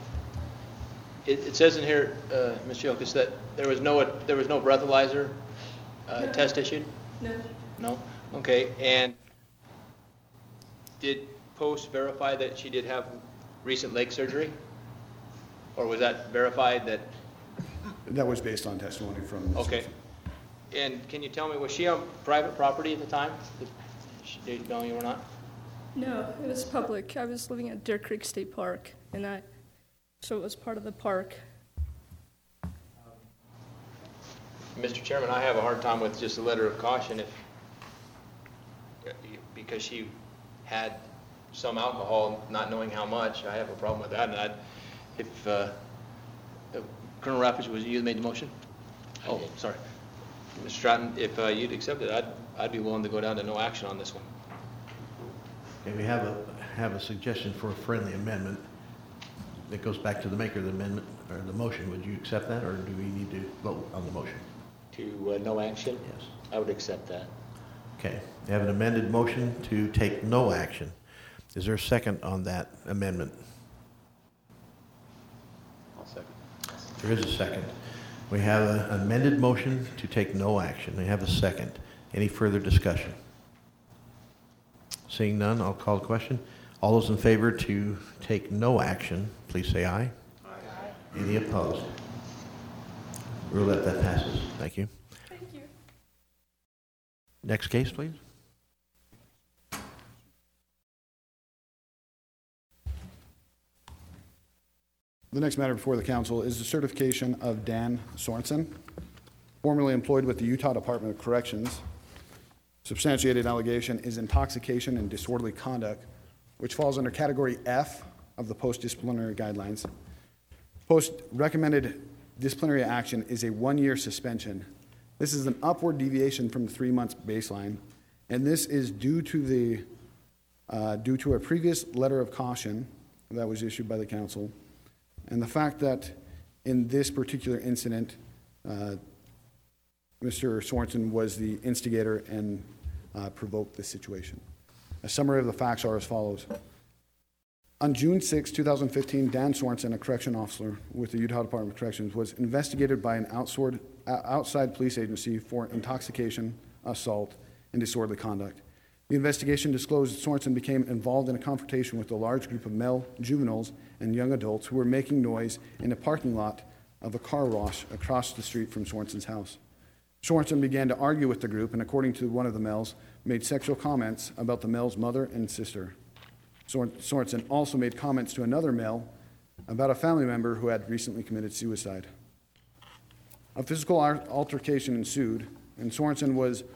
It says in here, Mr. Yocas, that there was no breathalyzer test issued? No. No? Okay, and did Post verify that she did have recent leg surgery? Or was that verified that? That was based on testimony from... Okay. And can you tell me, was she on private property at the time? No, you were not? No, it was public. I was living at Deer Creek State Park, so it was part of the park. Mr. Chairman, I have a hard time with just a letter of caution because she had some alcohol, not knowing how much. I have a problem with that. And if Colonel Rapids, was you that made the motion? Oh, sorry. Mr. Stratton, if you'd accept it, I'd be willing to go down to no action on this one. Okay, we have a suggestion for a friendly amendment that goes back to the maker of the amendment or the motion. Would you accept that, or do we need to vote on the motion? To no action? Yes. I would accept that. Okay, we have an amended motion to take no action. Is there a second on that amendment? I'll second. There is a second. We have an amended motion to take no action. We have a second. Any further discussion? Seeing none, I'll call the question. All those in favor to take no action, please say aye. Aye. Any opposed? Rule that passes. Thank you. Thank you. Next case, please. The next matter before the council is the certification of Dan Sorensen, formerly employed with the Utah Department of Corrections. Substantiated allegation is intoxication and disorderly conduct, which falls under Category F of the Post-Disciplinary Guidelines. Post-recommended disciplinary action is a 1-year suspension. This is an upward deviation from the 3-month baseline, and this is due to a previous letter of caution that was issued by the council, and the fact that in this particular incident, Mr. Sorensen was the instigator and provoked this situation. A summary of the facts are as follows. On June 6, 2015, Dan Sorensen, a correction officer with the Utah Department of Corrections, was investigated by an outside police agency for intoxication, assault, and disorderly conduct. The investigation disclosed that Sorensen became involved in a confrontation with a large group of male juveniles and young adults who were making noise in a parking lot of a car wash across the street from Sorensen's house. Sorensen began to argue with the group and, according to one of the males, made sexual comments about the male's mother and sister. Sorensen also made comments to another male about a family member who had recently committed suicide. A physical altercation ensued, and Sorensen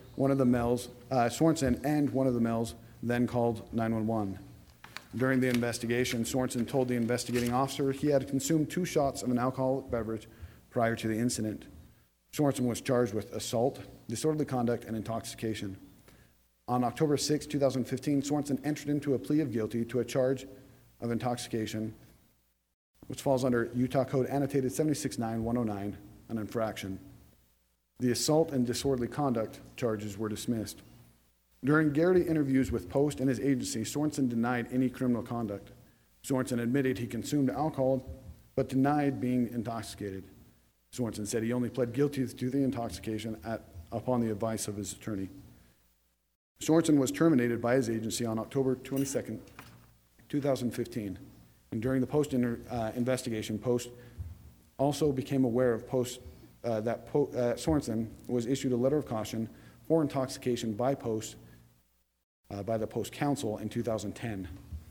and one of the males then called 911. During the investigation, Sorensen told the investigating officer he had consumed 2 shots of an alcoholic beverage prior to the incident. Sorensen was charged with assault, disorderly conduct, and intoxication. On October 6, 2015, Sorensen entered into a plea of guilty to a charge of intoxication, which falls under Utah Code Annotated 769109, an infraction. The assault and disorderly conduct charges were dismissed. During Garrity interviews with Post and his agency, Sorensen denied any criminal conduct. Sorensen admitted he consumed alcohol, but denied being intoxicated. Sorensen said he only pled guilty to the intoxication upon the advice of his attorney. Sorensen was terminated by his agency on October 22, 2015. And during the Post investigation, Post also became aware of Sorensen was issued a letter of caution for intoxication by the Post Council in 2010.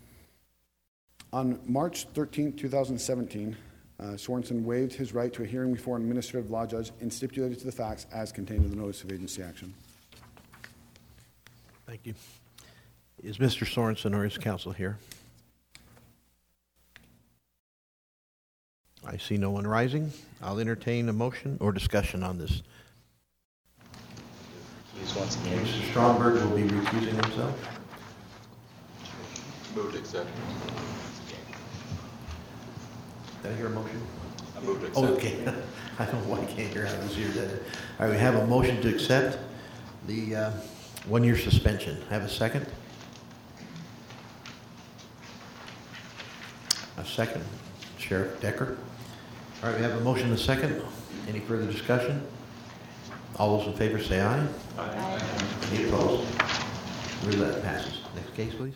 On March 13, 2017, Sorensen waived his right to a hearing before an administrative law judge and stipulated to the facts as contained in the notice of agency action. Thank you. Is Mr. Sorensen or his counsel here? I see no one rising. I'll entertain a motion or discussion on this. Mr. Stromberg will be recusing himself. Move to accept. Did I hear a motion? I move to Oh, accept. okay. I don't know why I can't hear. I was here. All right, we have a motion to accept the one-year suspension. Have a second? A second. Sheriff Decker. All right, we have a motion and a second. Any further discussion? All those in favor say aye. Aye. Any opposed? Roulette passes. Next case, please.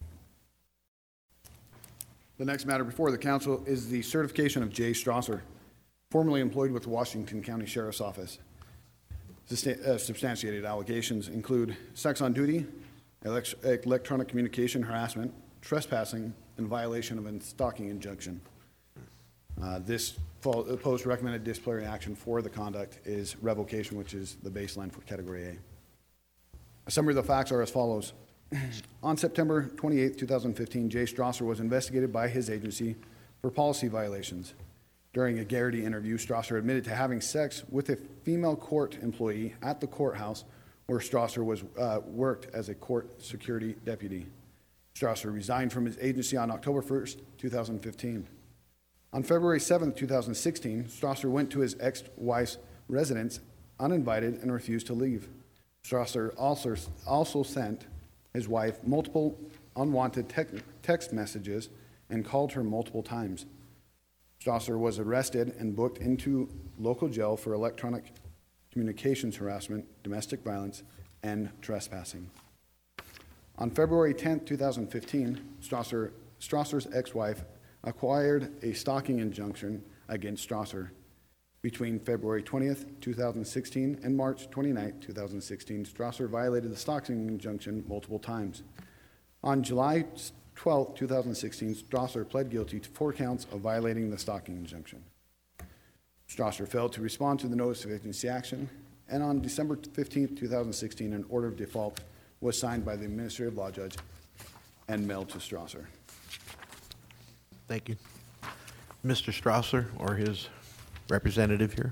The next matter before the council is the certification of Jay Strasser, formerly employed with the Washington County Sheriff's Office. Substantiated allegations include sex on duty, electronic communication harassment, trespassing, and violation of a stalking injunction. This proposed recommended disciplinary action for the conduct is revocation, which is the baseline for Category A. A summary of the facts are as follows. On September 28, 2015, Jay Strasser was investigated by his agency for policy violations. During a Garrity interview, Strasser admitted to having sex with a female court employee at the courthouse where Strasser worked as a court security deputy. Strasser resigned from his agency on October 1st, 2015. On February 7th, 2016, Strasser went to his ex-wife's residence uninvited and refused to leave. Strasser also sent his wife multiple unwanted text messages and called her multiple times. Strasser was arrested and booked into local jail for electronic communications harassment, domestic violence, and trespassing. On February 10, 2015, Strasser's ex-wife acquired a stalking injunction against Strasser. Between February 20th, 2016 and March 29th, 2016, Strasser violated the stalking injunction multiple times. On July 12, 2016, Strasser pled guilty to 4 counts of violating the stalking injunction. Strasser failed to respond to the notice of agency action, and on December 15, 2016, an order of default was signed by the administrative law judge and mailed to Strasser. Thank you. Mr. Strasser or his representative here?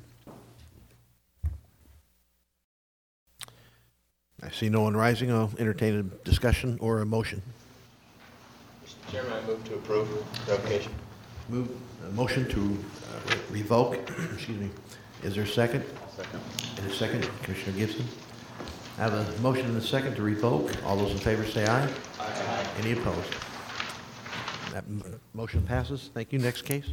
I see no one rising. I'll entertain a discussion or a motion. Mr. Chairman, I move to approve revocation. Motion to revoke. Excuse me. Is there a second? Second. And a second, Commissioner Gibson. I have a motion and a second to revoke. All those in favor say aye. Aye. Any opposed? That motion passes. Thank you. Next case.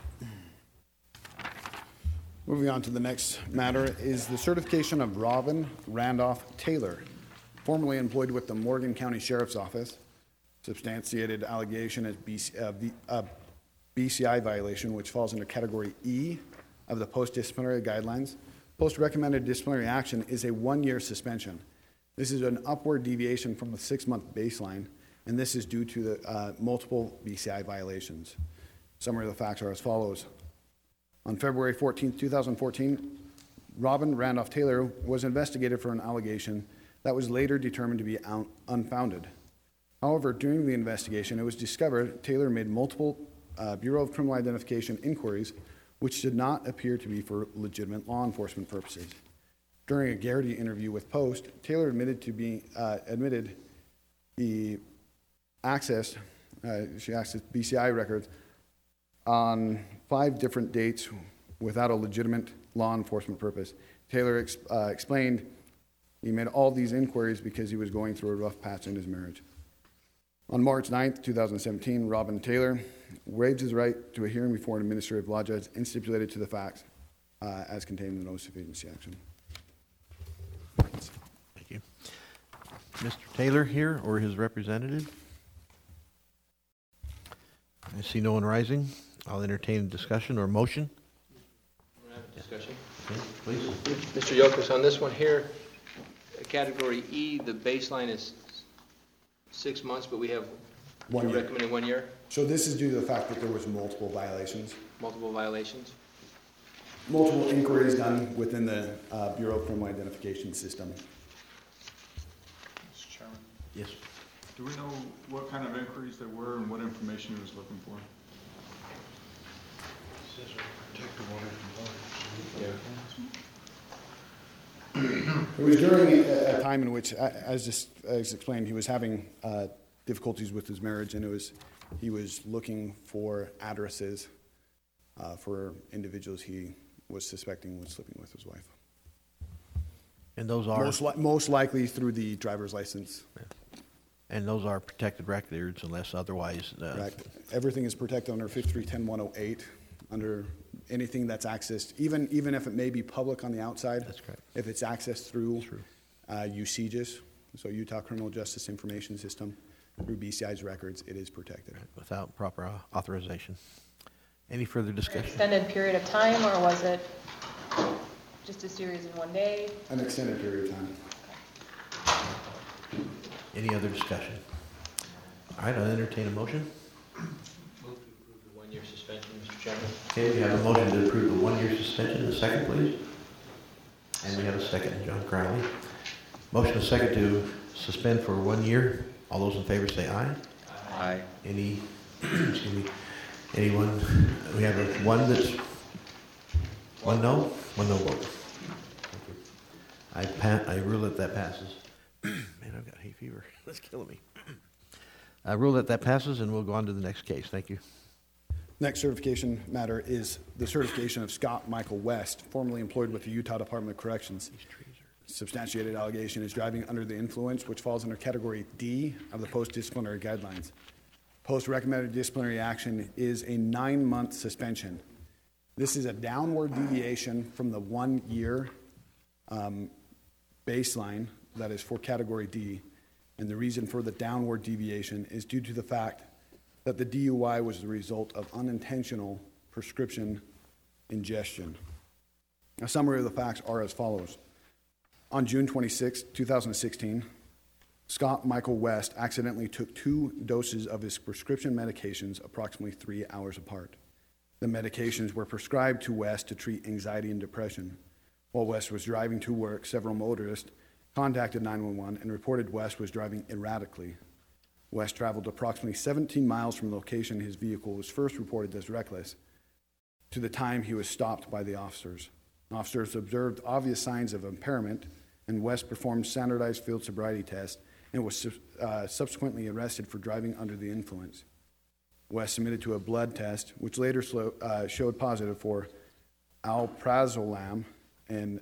Moving on to the next matter is the certification of Robin Randolph Taylor, formerly employed with the Morgan County Sheriff's Office. Substantiated allegation is BCI violation, which falls under Category E of the Post-Disciplinary Guidelines. Post-recommended disciplinary action is a 1-year suspension. This is an upward deviation from the 6-month baseline, and this is due to the multiple BCI violations. Summary of the facts are as follows. On February 14, 2014, Robin Randolph Taylor was investigated for an allegation that was later determined to be unfounded. However, during the investigation, it was discovered Taylor made multiple Bureau of Criminal Identification inquiries which did not appear to be for legitimate law enforcement purposes. During a Garrity interview with Post, Taylor admitted he accessed BCI records on 5 different dates without a legitimate law enforcement purpose. Taylor explained he made all these inquiries because he was going through a rough patch in his marriage. On March 9, 2017, Robin Taylor waived his right to a hearing before an administrative law judge and stipulated to the facts as contained in the notice of agency action. Thank you. Mr. Taylor here or his representative? I see no one rising. I'll entertain a discussion or motion. We're having a discussion. Okay, please. Mr. Yocas, on this one here, Category E, the baseline is 6 months, but we have, One you're year. recommending 1 year? So this is due to the fact that there was multiple violations. Multiple violations? Multiple inquiries done within the Bureau of Criminal Identification system. Mr. Chairman, Yes. do we know what kind of inquiries there were and what information he was looking for? It was during a time in which, as explained, he was having difficulties with his marriage, and he was looking for addresses for individuals he was suspecting was sleeping with his wife. And those are? Most likely through the driver's license. Yeah. And those are protected records unless otherwise. Correct. Everything is protected under 5310-108, under anything that's accessed, even if it may be public on the outside. That's correct. If it's accessed through UCGIS, so Utah Criminal Justice Information System, through BCI's records, it is protected. Right. Without proper authorization. Any further discussion? Extended period of time, or was it just a series in one day? An extended period of time. Any other discussion? All right, I'll entertain a motion. Move to approve the one-year suspension, Mr. Chairman. Okay, we have a motion to approve the one-year suspension. A second, please. And we have a second, John Crowley. Motion a second to suspend for 1 year. All those in favor say aye. Aye. Any, excuse me, anyone? We have one that's, one no vote. I rule that passes. Man, I've got hay fever. That's killing me. I rule that passes, and we'll go on to the next case. Thank you. Next certification matter is the certification of Scott Michael West, formerly employed with the Utah Department of Corrections. Substantiated allegation is driving under the influence, which falls under Category D of the post-disciplinary guidelines. Post-recommended disciplinary action is a 9-month suspension. This is a downward deviation from the 1 year baseline that is for Category D, and the reason for the downward deviation is due to the fact that the DUI was the result of unintentional prescription ingestion. A summary of the facts are as follows. On June 26, 2016, Scott Michael West accidentally took 2 doses of his prescription medications approximately 3 hours apart. The medications were prescribed to West to treat anxiety and depression. While West was driving to work, several motorists contacted 911 and reported West was driving erratically. West traveled approximately 17 miles from the location his vehicle was first reported as reckless to the time he was stopped by the officers. Officers observed obvious signs of impairment, and West performed standardized field sobriety tests and was subsequently arrested for driving under the influence. West submitted to a blood test, which later showed positive for alprazolam and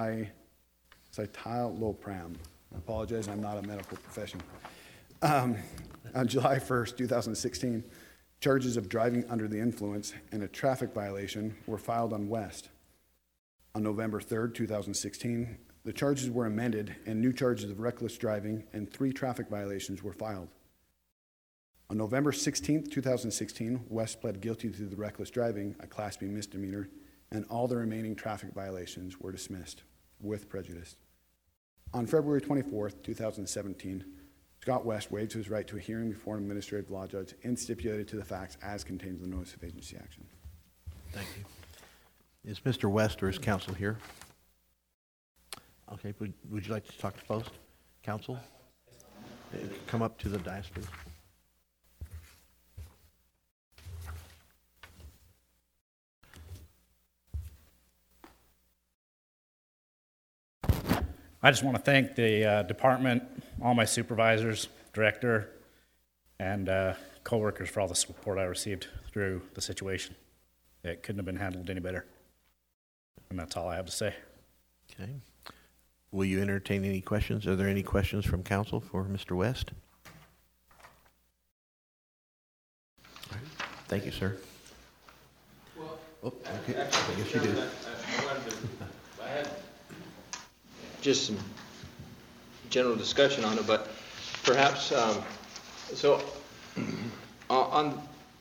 citalopram. I apologize, I'm not a medical professional. On July 1st, 2016, charges of driving under the influence and a traffic violation were filed on West. On November 3rd, 2016, the charges were amended and new charges of reckless driving and 3 traffic violations were filed. On November 16th, 2016, West pled guilty to the reckless driving, a Class B misdemeanor, and all the remaining traffic violations were dismissed with prejudice. On February 24th, 2017, Scott West waived his right to a hearing before an administrative law judge and stipulated to the facts as contained in the notice of agency action. Thank you. Is Mr. West or his counsel here? Okay, would you like to talk to post? Counsel? Come up to the dais, please. I just want to thank the department, all my supervisors, director, and co-workers for all the support I received through the situation. It couldn't have been handled any better. And that's all I have to say. Okay. Will you entertain any questions? Are there any questions from counsel for Mr. West? All right. Thank you, sir. Well, okay. Actually, I guess you do. I had just some general discussion on it, but perhaps, so on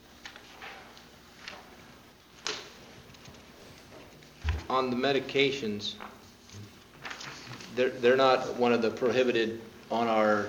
the medications, they're not one of the prohibited on our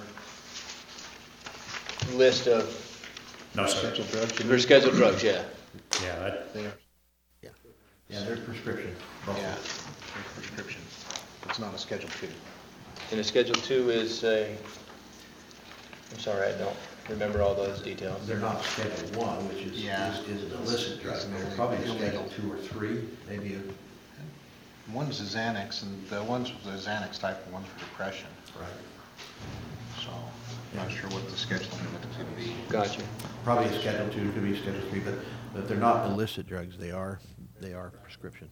list of scheduled drugs. They're scheduled drugs, yeah. Yeah, They are. Yeah, they're prescription. Yeah, prescription. It's not a Schedule 2. And a Schedule 2 is I'm sorry, I don't remember all those details. They're not Schedule 1, which is an illicit drug. They're probably Schedule 2 or 3, maybe. One's a Xanax, and the ones with the Xanax type are ones for depression. Right. So Not sure what the schedule limit is going to be. Gotcha. Probably a Schedule 2, could be Schedule 3, but they're not illicit drugs. They are prescription.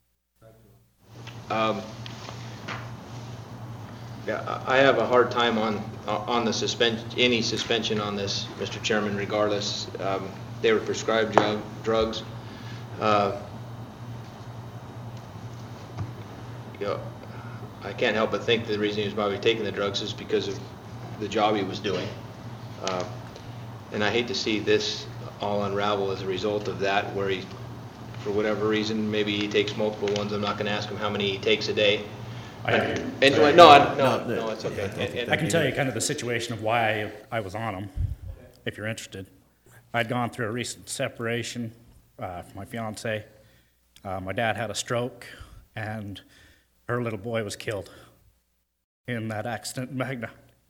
Yeah, I have a hard time on the any suspension on this, Mr. Chairman, regardless. They were prescribed drugs. You know, I can't help but think the reason he was probably taking the drugs is because of the job he was doing. And I hate to see this all unravel as a result of that, where he, for whatever reason, maybe he takes multiple ones. I'm not going to ask him how many he takes a day. No, it's okay. I can tell you kind of the situation of why I was on them, if you're interested. I'd gone through a recent separation from my fiance. My dad had a stroke, and her little boy was killed in that accident in Magna.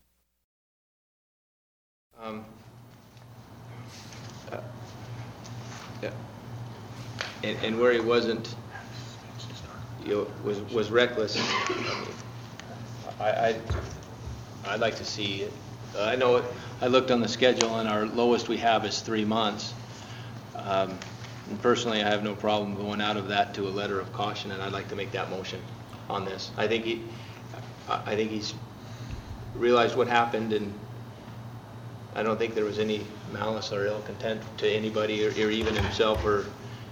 Yeah. And where he wasn't, was reckless. I'd like to see it. I know it. I looked on the schedule, and our lowest we have is 3 months. And personally, I have no problem going out of that to a letter of caution, and I'd like to make that motion on this. I think he's realized what happened, and I don't think there was any malice or ill content to anybody, or even himself, or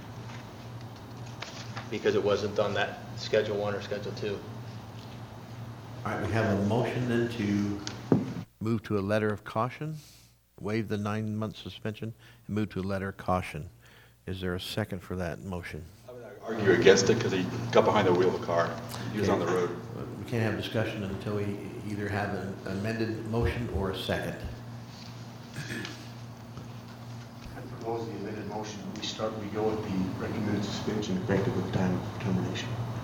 because it wasn't on that Schedule 1 or Schedule 2. All right, we have a motion then to move to a letter of caution, waive the 9-month suspension, and move to a letter of caution. Is there a second for that motion? I would argue against it because he got behind the wheel of the car. He was on the road. We can't have discussion until we either have an amended motion or a second. I propose the amended motion. We go with the recommended suspension effective at the time of termination.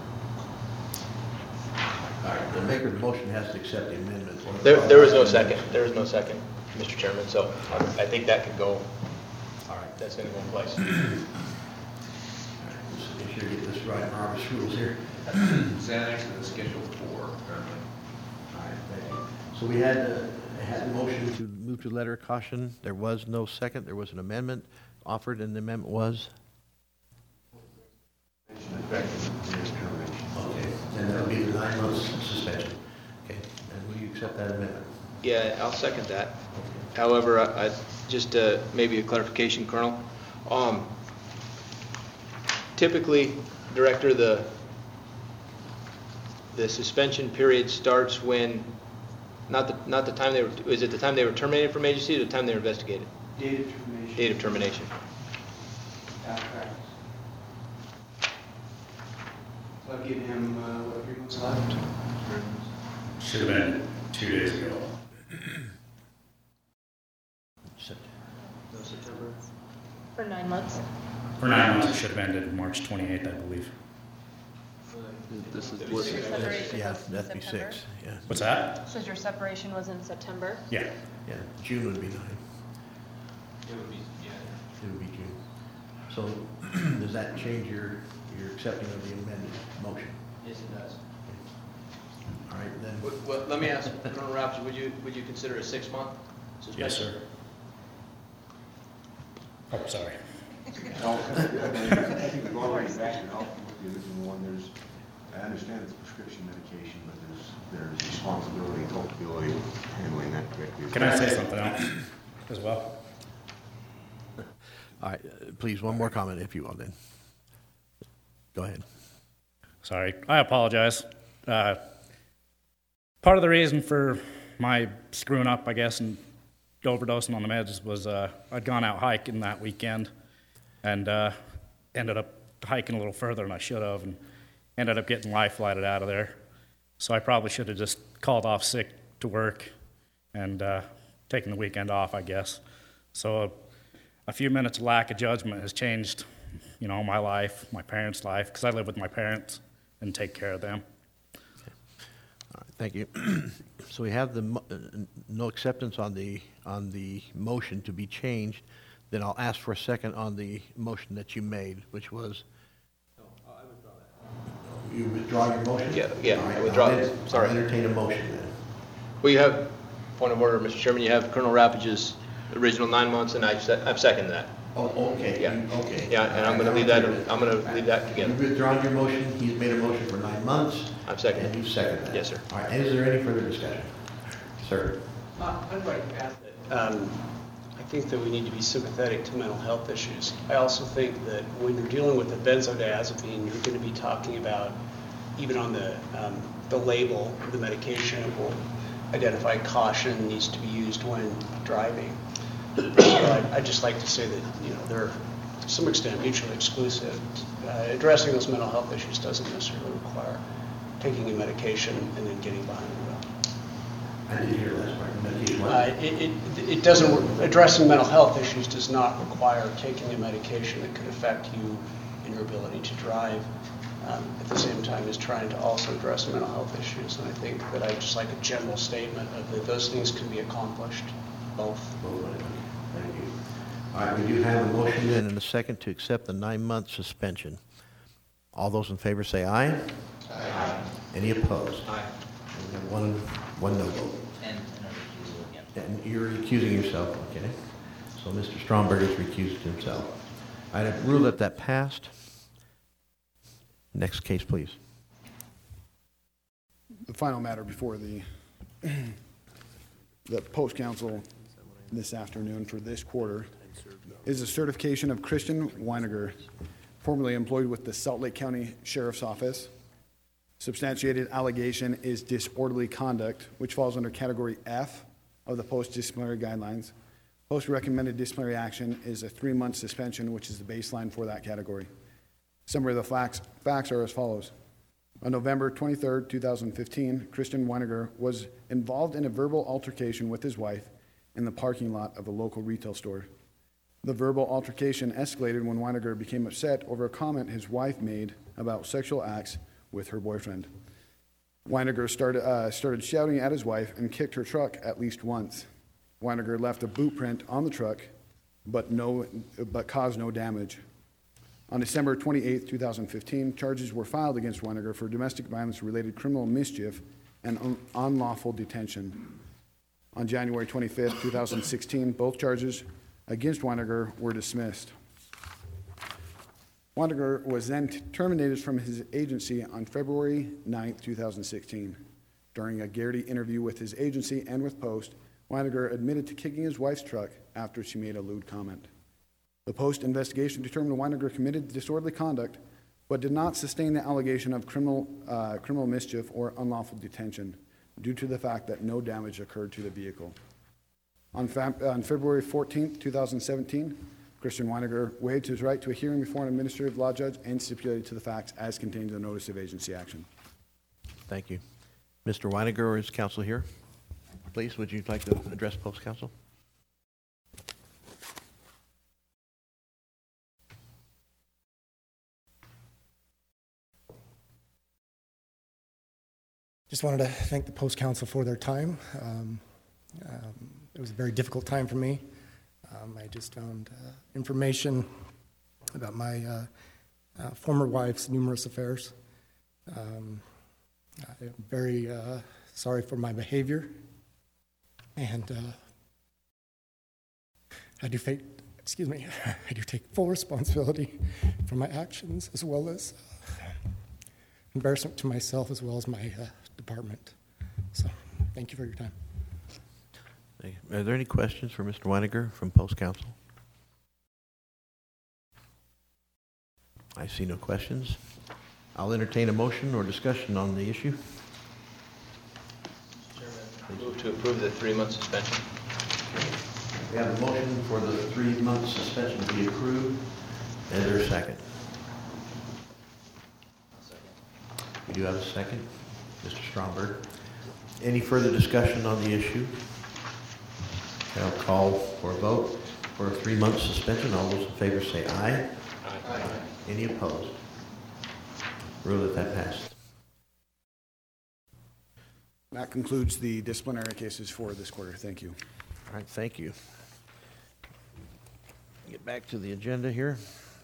All right, the maker of the motion has to accept the amendment. There was no second. There was no second, Mr. Chairman. So I think that could go. All right, that's going to go in place. All right, let's make sure to get this right in Robert's rules here. It's annexed to the Schedule 4, apparently. All right, thank you. So we had a motion to move to letter of caution. There was no second. There was an amendment offered, and the amendment was? Okay, and that'll be the 9 months suspension. Okay, and will you accept that amendment? Yeah, I'll second that. However, I just maybe a clarification, Colonel. Typically, Director, the suspension period starts when not the time they were. Is it the time they were terminated from agency, or the time they were investigated? Date of termination. Date of termination. Past practice. So I've given him 3 months left. Should have been 2 days ago. No, September. For 9 months. For 9 months, it should have ended March 28th, I believe. This is Your separation Yeah, was in that'd be September? 6. Yeah. What's that? So your separation was in September? Yeah. Yeah, June would be 9. It would be, yeah. It would be June. So does that change your accepting of the amended motion? Yes, it does. All right, then. Well, let me ask, Colonel Rapps, would you consider a 6-month suspension? Yes, sir. Oh, sorry. I think we've already back it off with the original one. I understand it's prescription medication, but there's responsibility and culpability of handling that correctly. Can I say something else as well? All right, please, one more comment if you will then. Go ahead. Sorry, I apologize. Part of the reason for my screwing up, I guess, and overdosing on the meds was I'd gone out hiking that weekend and ended up hiking a little further than I should have, and ended up getting life flighted out of there. So I probably should have just called off sick to work and taken the weekend off, I guess. So a few minutes of lack of judgment has changed, my life, my parents' life, because I live with my parents and take care of them. Okay. All right, thank you. So we have the no acceptance on the motion to be changed. Then I'll ask for a second on the motion that you made, which was. You withdraw your motion? Yeah, All right, I withdraw I'll it. Sorry. I'll entertain a motion then. Well, you have Point of order, Mr. Chairman, you have Colonel Rappage's original 9 months, and I've seconded that. Oh, okay. Yeah. Okay. Yeah, and I'm going to leave that together. You've withdrawn your motion. He's made a motion for 9 months. I've seconded. And you've seconded that. Yes, sir. All right. Is there any further discussion? Sir. I'd like to add that I think that we need to be sympathetic to mental health issues. I also think that when you're dealing with the benzodiazepine, you're going to be talking about, even on the label of the medication, it will identify caution needs to be used when driving. So I'd just like to say that, they're to some extent mutually exclusive. Addressing those mental health issues doesn't necessarily require taking a medication and then getting behind the wheel. I didn't hear that part. Medication. It doesn't. Addressing mental health issues does not require taking a medication that could affect you in your ability to drive. At the same time as trying to also address mental health issues, and I think that I just like a general statement of that those things can be accomplished, both. Thank you. All right, we do have a motion and a second to accept the 9-month suspension. All those in favor say aye. Aye. Any opposed? Aye. We have one no vote. And you're recusing yourself, okay? So Mr. Stromberg has recused himself. I rule that passed. Next case, please. The final matter before the Post Council this afternoon for this quarter is a certification of Christian Weiniger, formerly employed with the Salt Lake County Sheriff's Office. Substantiated allegation is disorderly conduct, which falls under Category F of the Post Disciplinary Guidelines. Post recommended disciplinary action is a 3-month suspension, which is the baseline for that category. Summary of the facts are as follows. On November 23, 2015, Christian Weiniger was involved in a verbal altercation with his wife in the parking lot of a local retail store. The verbal altercation escalated when Weiniger became upset over a comment his wife made about sexual acts with her boyfriend. Weiniger started shouting at his wife and kicked her truck at least once. Weiniger left a boot print on the truck, but caused no damage. On December 28, 2015, charges were filed against Weiniger for domestic violence-related criminal mischief and unlawful detention. On January 25, 2016, both charges against Weiniger were dismissed. Weiniger was then terminated from his agency on February 9, 2016. During a Garrity interview with his agency and with Post, Weiniger admitted to kicking his wife's truck after she made a lewd comment. The Post investigation determined Weiniger committed disorderly conduct, but did not sustain the allegation of criminal mischief or unlawful detention due to the fact that no damage occurred to the vehicle. On February 14, 2017, Christian Weiniger waived his right to a hearing before an administrative law judge and stipulated to the facts as contained in the notice of agency action. Thank you. Mr. Weiniger, or is counsel here? Please, would you like to address Post Counsel? Just wanted to thank the Post Council for their time. It was a very difficult time for me. I just found information about my former wife's numerous affairs. I'm very sorry for my behavior, and I do take full responsibility for my actions, as well as embarrassment to myself as well as my department. So, thank you for your time. Are there any questions for Mr. Weiniger from Post Council? I see no questions. I'll entertain a motion or discussion on the issue. I move to approve the 3-month suspension. We have a motion for the 3-month suspension to be approved. Is there a second? We do have a second. Mr. Stromberg. Any further discussion on the issue? I'll call for a vote for a 3-month suspension. All those in favor say aye. Aye. Any opposed? Rule that passed. That concludes the disciplinary cases for this quarter. Thank you. All right, thank you. Get back to the agenda here.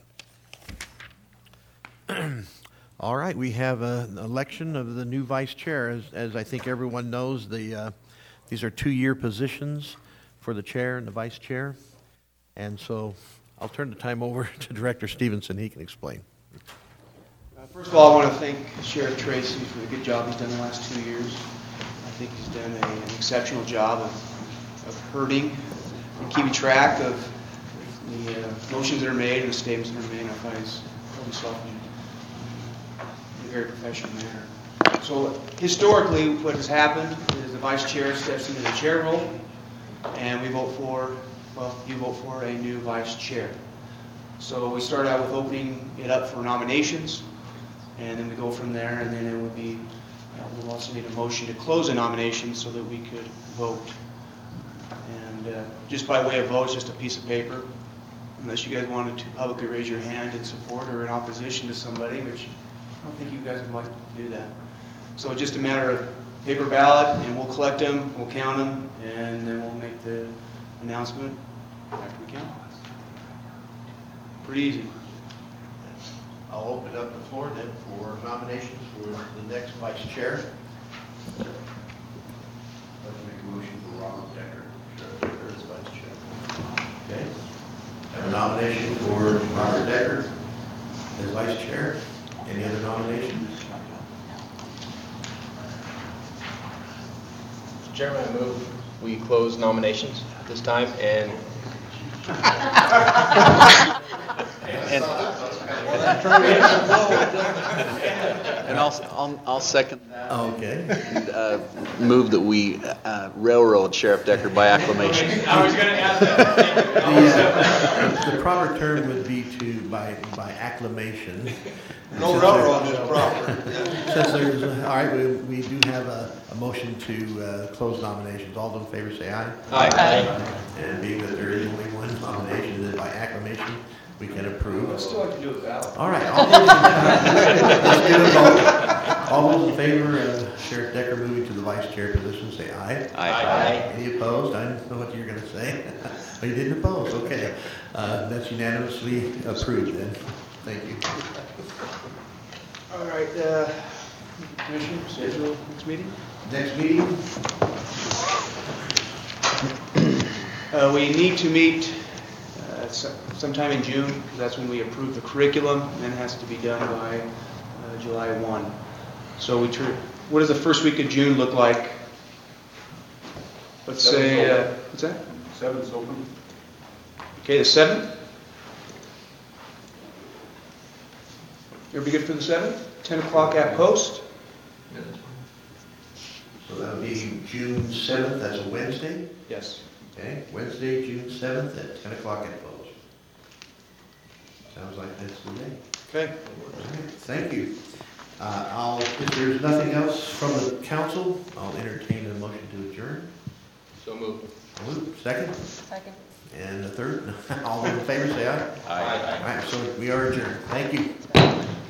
All right, we have an election of the new vice chair. As I think everyone knows, the These are 2-year positions for the chair and the vice chair. And so I'll turn the time over to Director Stevenson. He can explain. First of all, I want to thank Sheriff Tracy for the good job he's done the last 2 years. I think he's done an exceptional job of herding and keeping track of the motions that are made and the statements that are made. I find he's held himself in a very professional manner. So historically, what has happened is the vice chair steps into the chair role, and we vote for, well, you vote for a new vice chair. So we start out with opening it up for nominations, and then we go from there, and then it would be, we'll also need a motion to close the nominations so that we could vote. And just by way of vote, it's just a piece of paper, unless you guys wanted to publicly raise your hand in support or in opposition to somebody, which I don't think you guys would like to do that. So it's just a matter of paper ballot, and we'll collect them, we'll count them, and then we'll make the announcement after we count. Pretty easy. I'll open up the floor then for nominations for the next vice chair. I'd like to make a motion for Robert Decker, Sheriff Decker as vice chair. Okay. I have a nomination for Robert Decker as vice chair. Any other nominations? Mr. Chairman, I move we close nominations at this time and And I'll second that. Okay. And, move that we railroad Sheriff Decker by acclamation. I was going to ask that. The proper term would be by acclamation. No railroad is proper. Since there's, all right, we do have a motion to close nominations. All those in favor say aye. Aye. And being that there is only one nomination, then by acclamation, we can approve. I'd still like to do it ballot. All right. Let's do a vote. All those in favor of Sheriff Decker moving to the vice chair position say aye. Aye. Any opposed? I didn't know what you were going to say. Oh, you didn't oppose. Okay. That's unanimously approved then. Thank you. All right, Commissioner, schedule next meeting? Next meeting? We need to meet sometime in June, because that's when we approve the curriculum, and then it has to be done by July 1. So what does the first week of June look like? Let's say, what's that? 7's open. Okay, the 7th? Everybody good for the 7th? 10 o'clock at Post? So that'll be June 7th. That's a Wednesday? Yes. Okay, Wednesday, June 7th at 10 o'clock at Post. Sounds like that's the day. Okay. Thank you. If there's nothing else from the council, I'll entertain a motion to adjourn. So moved. Second? Second. And the third? All those in favor say aye. Aye. All right, so we are adjourned. Thank you.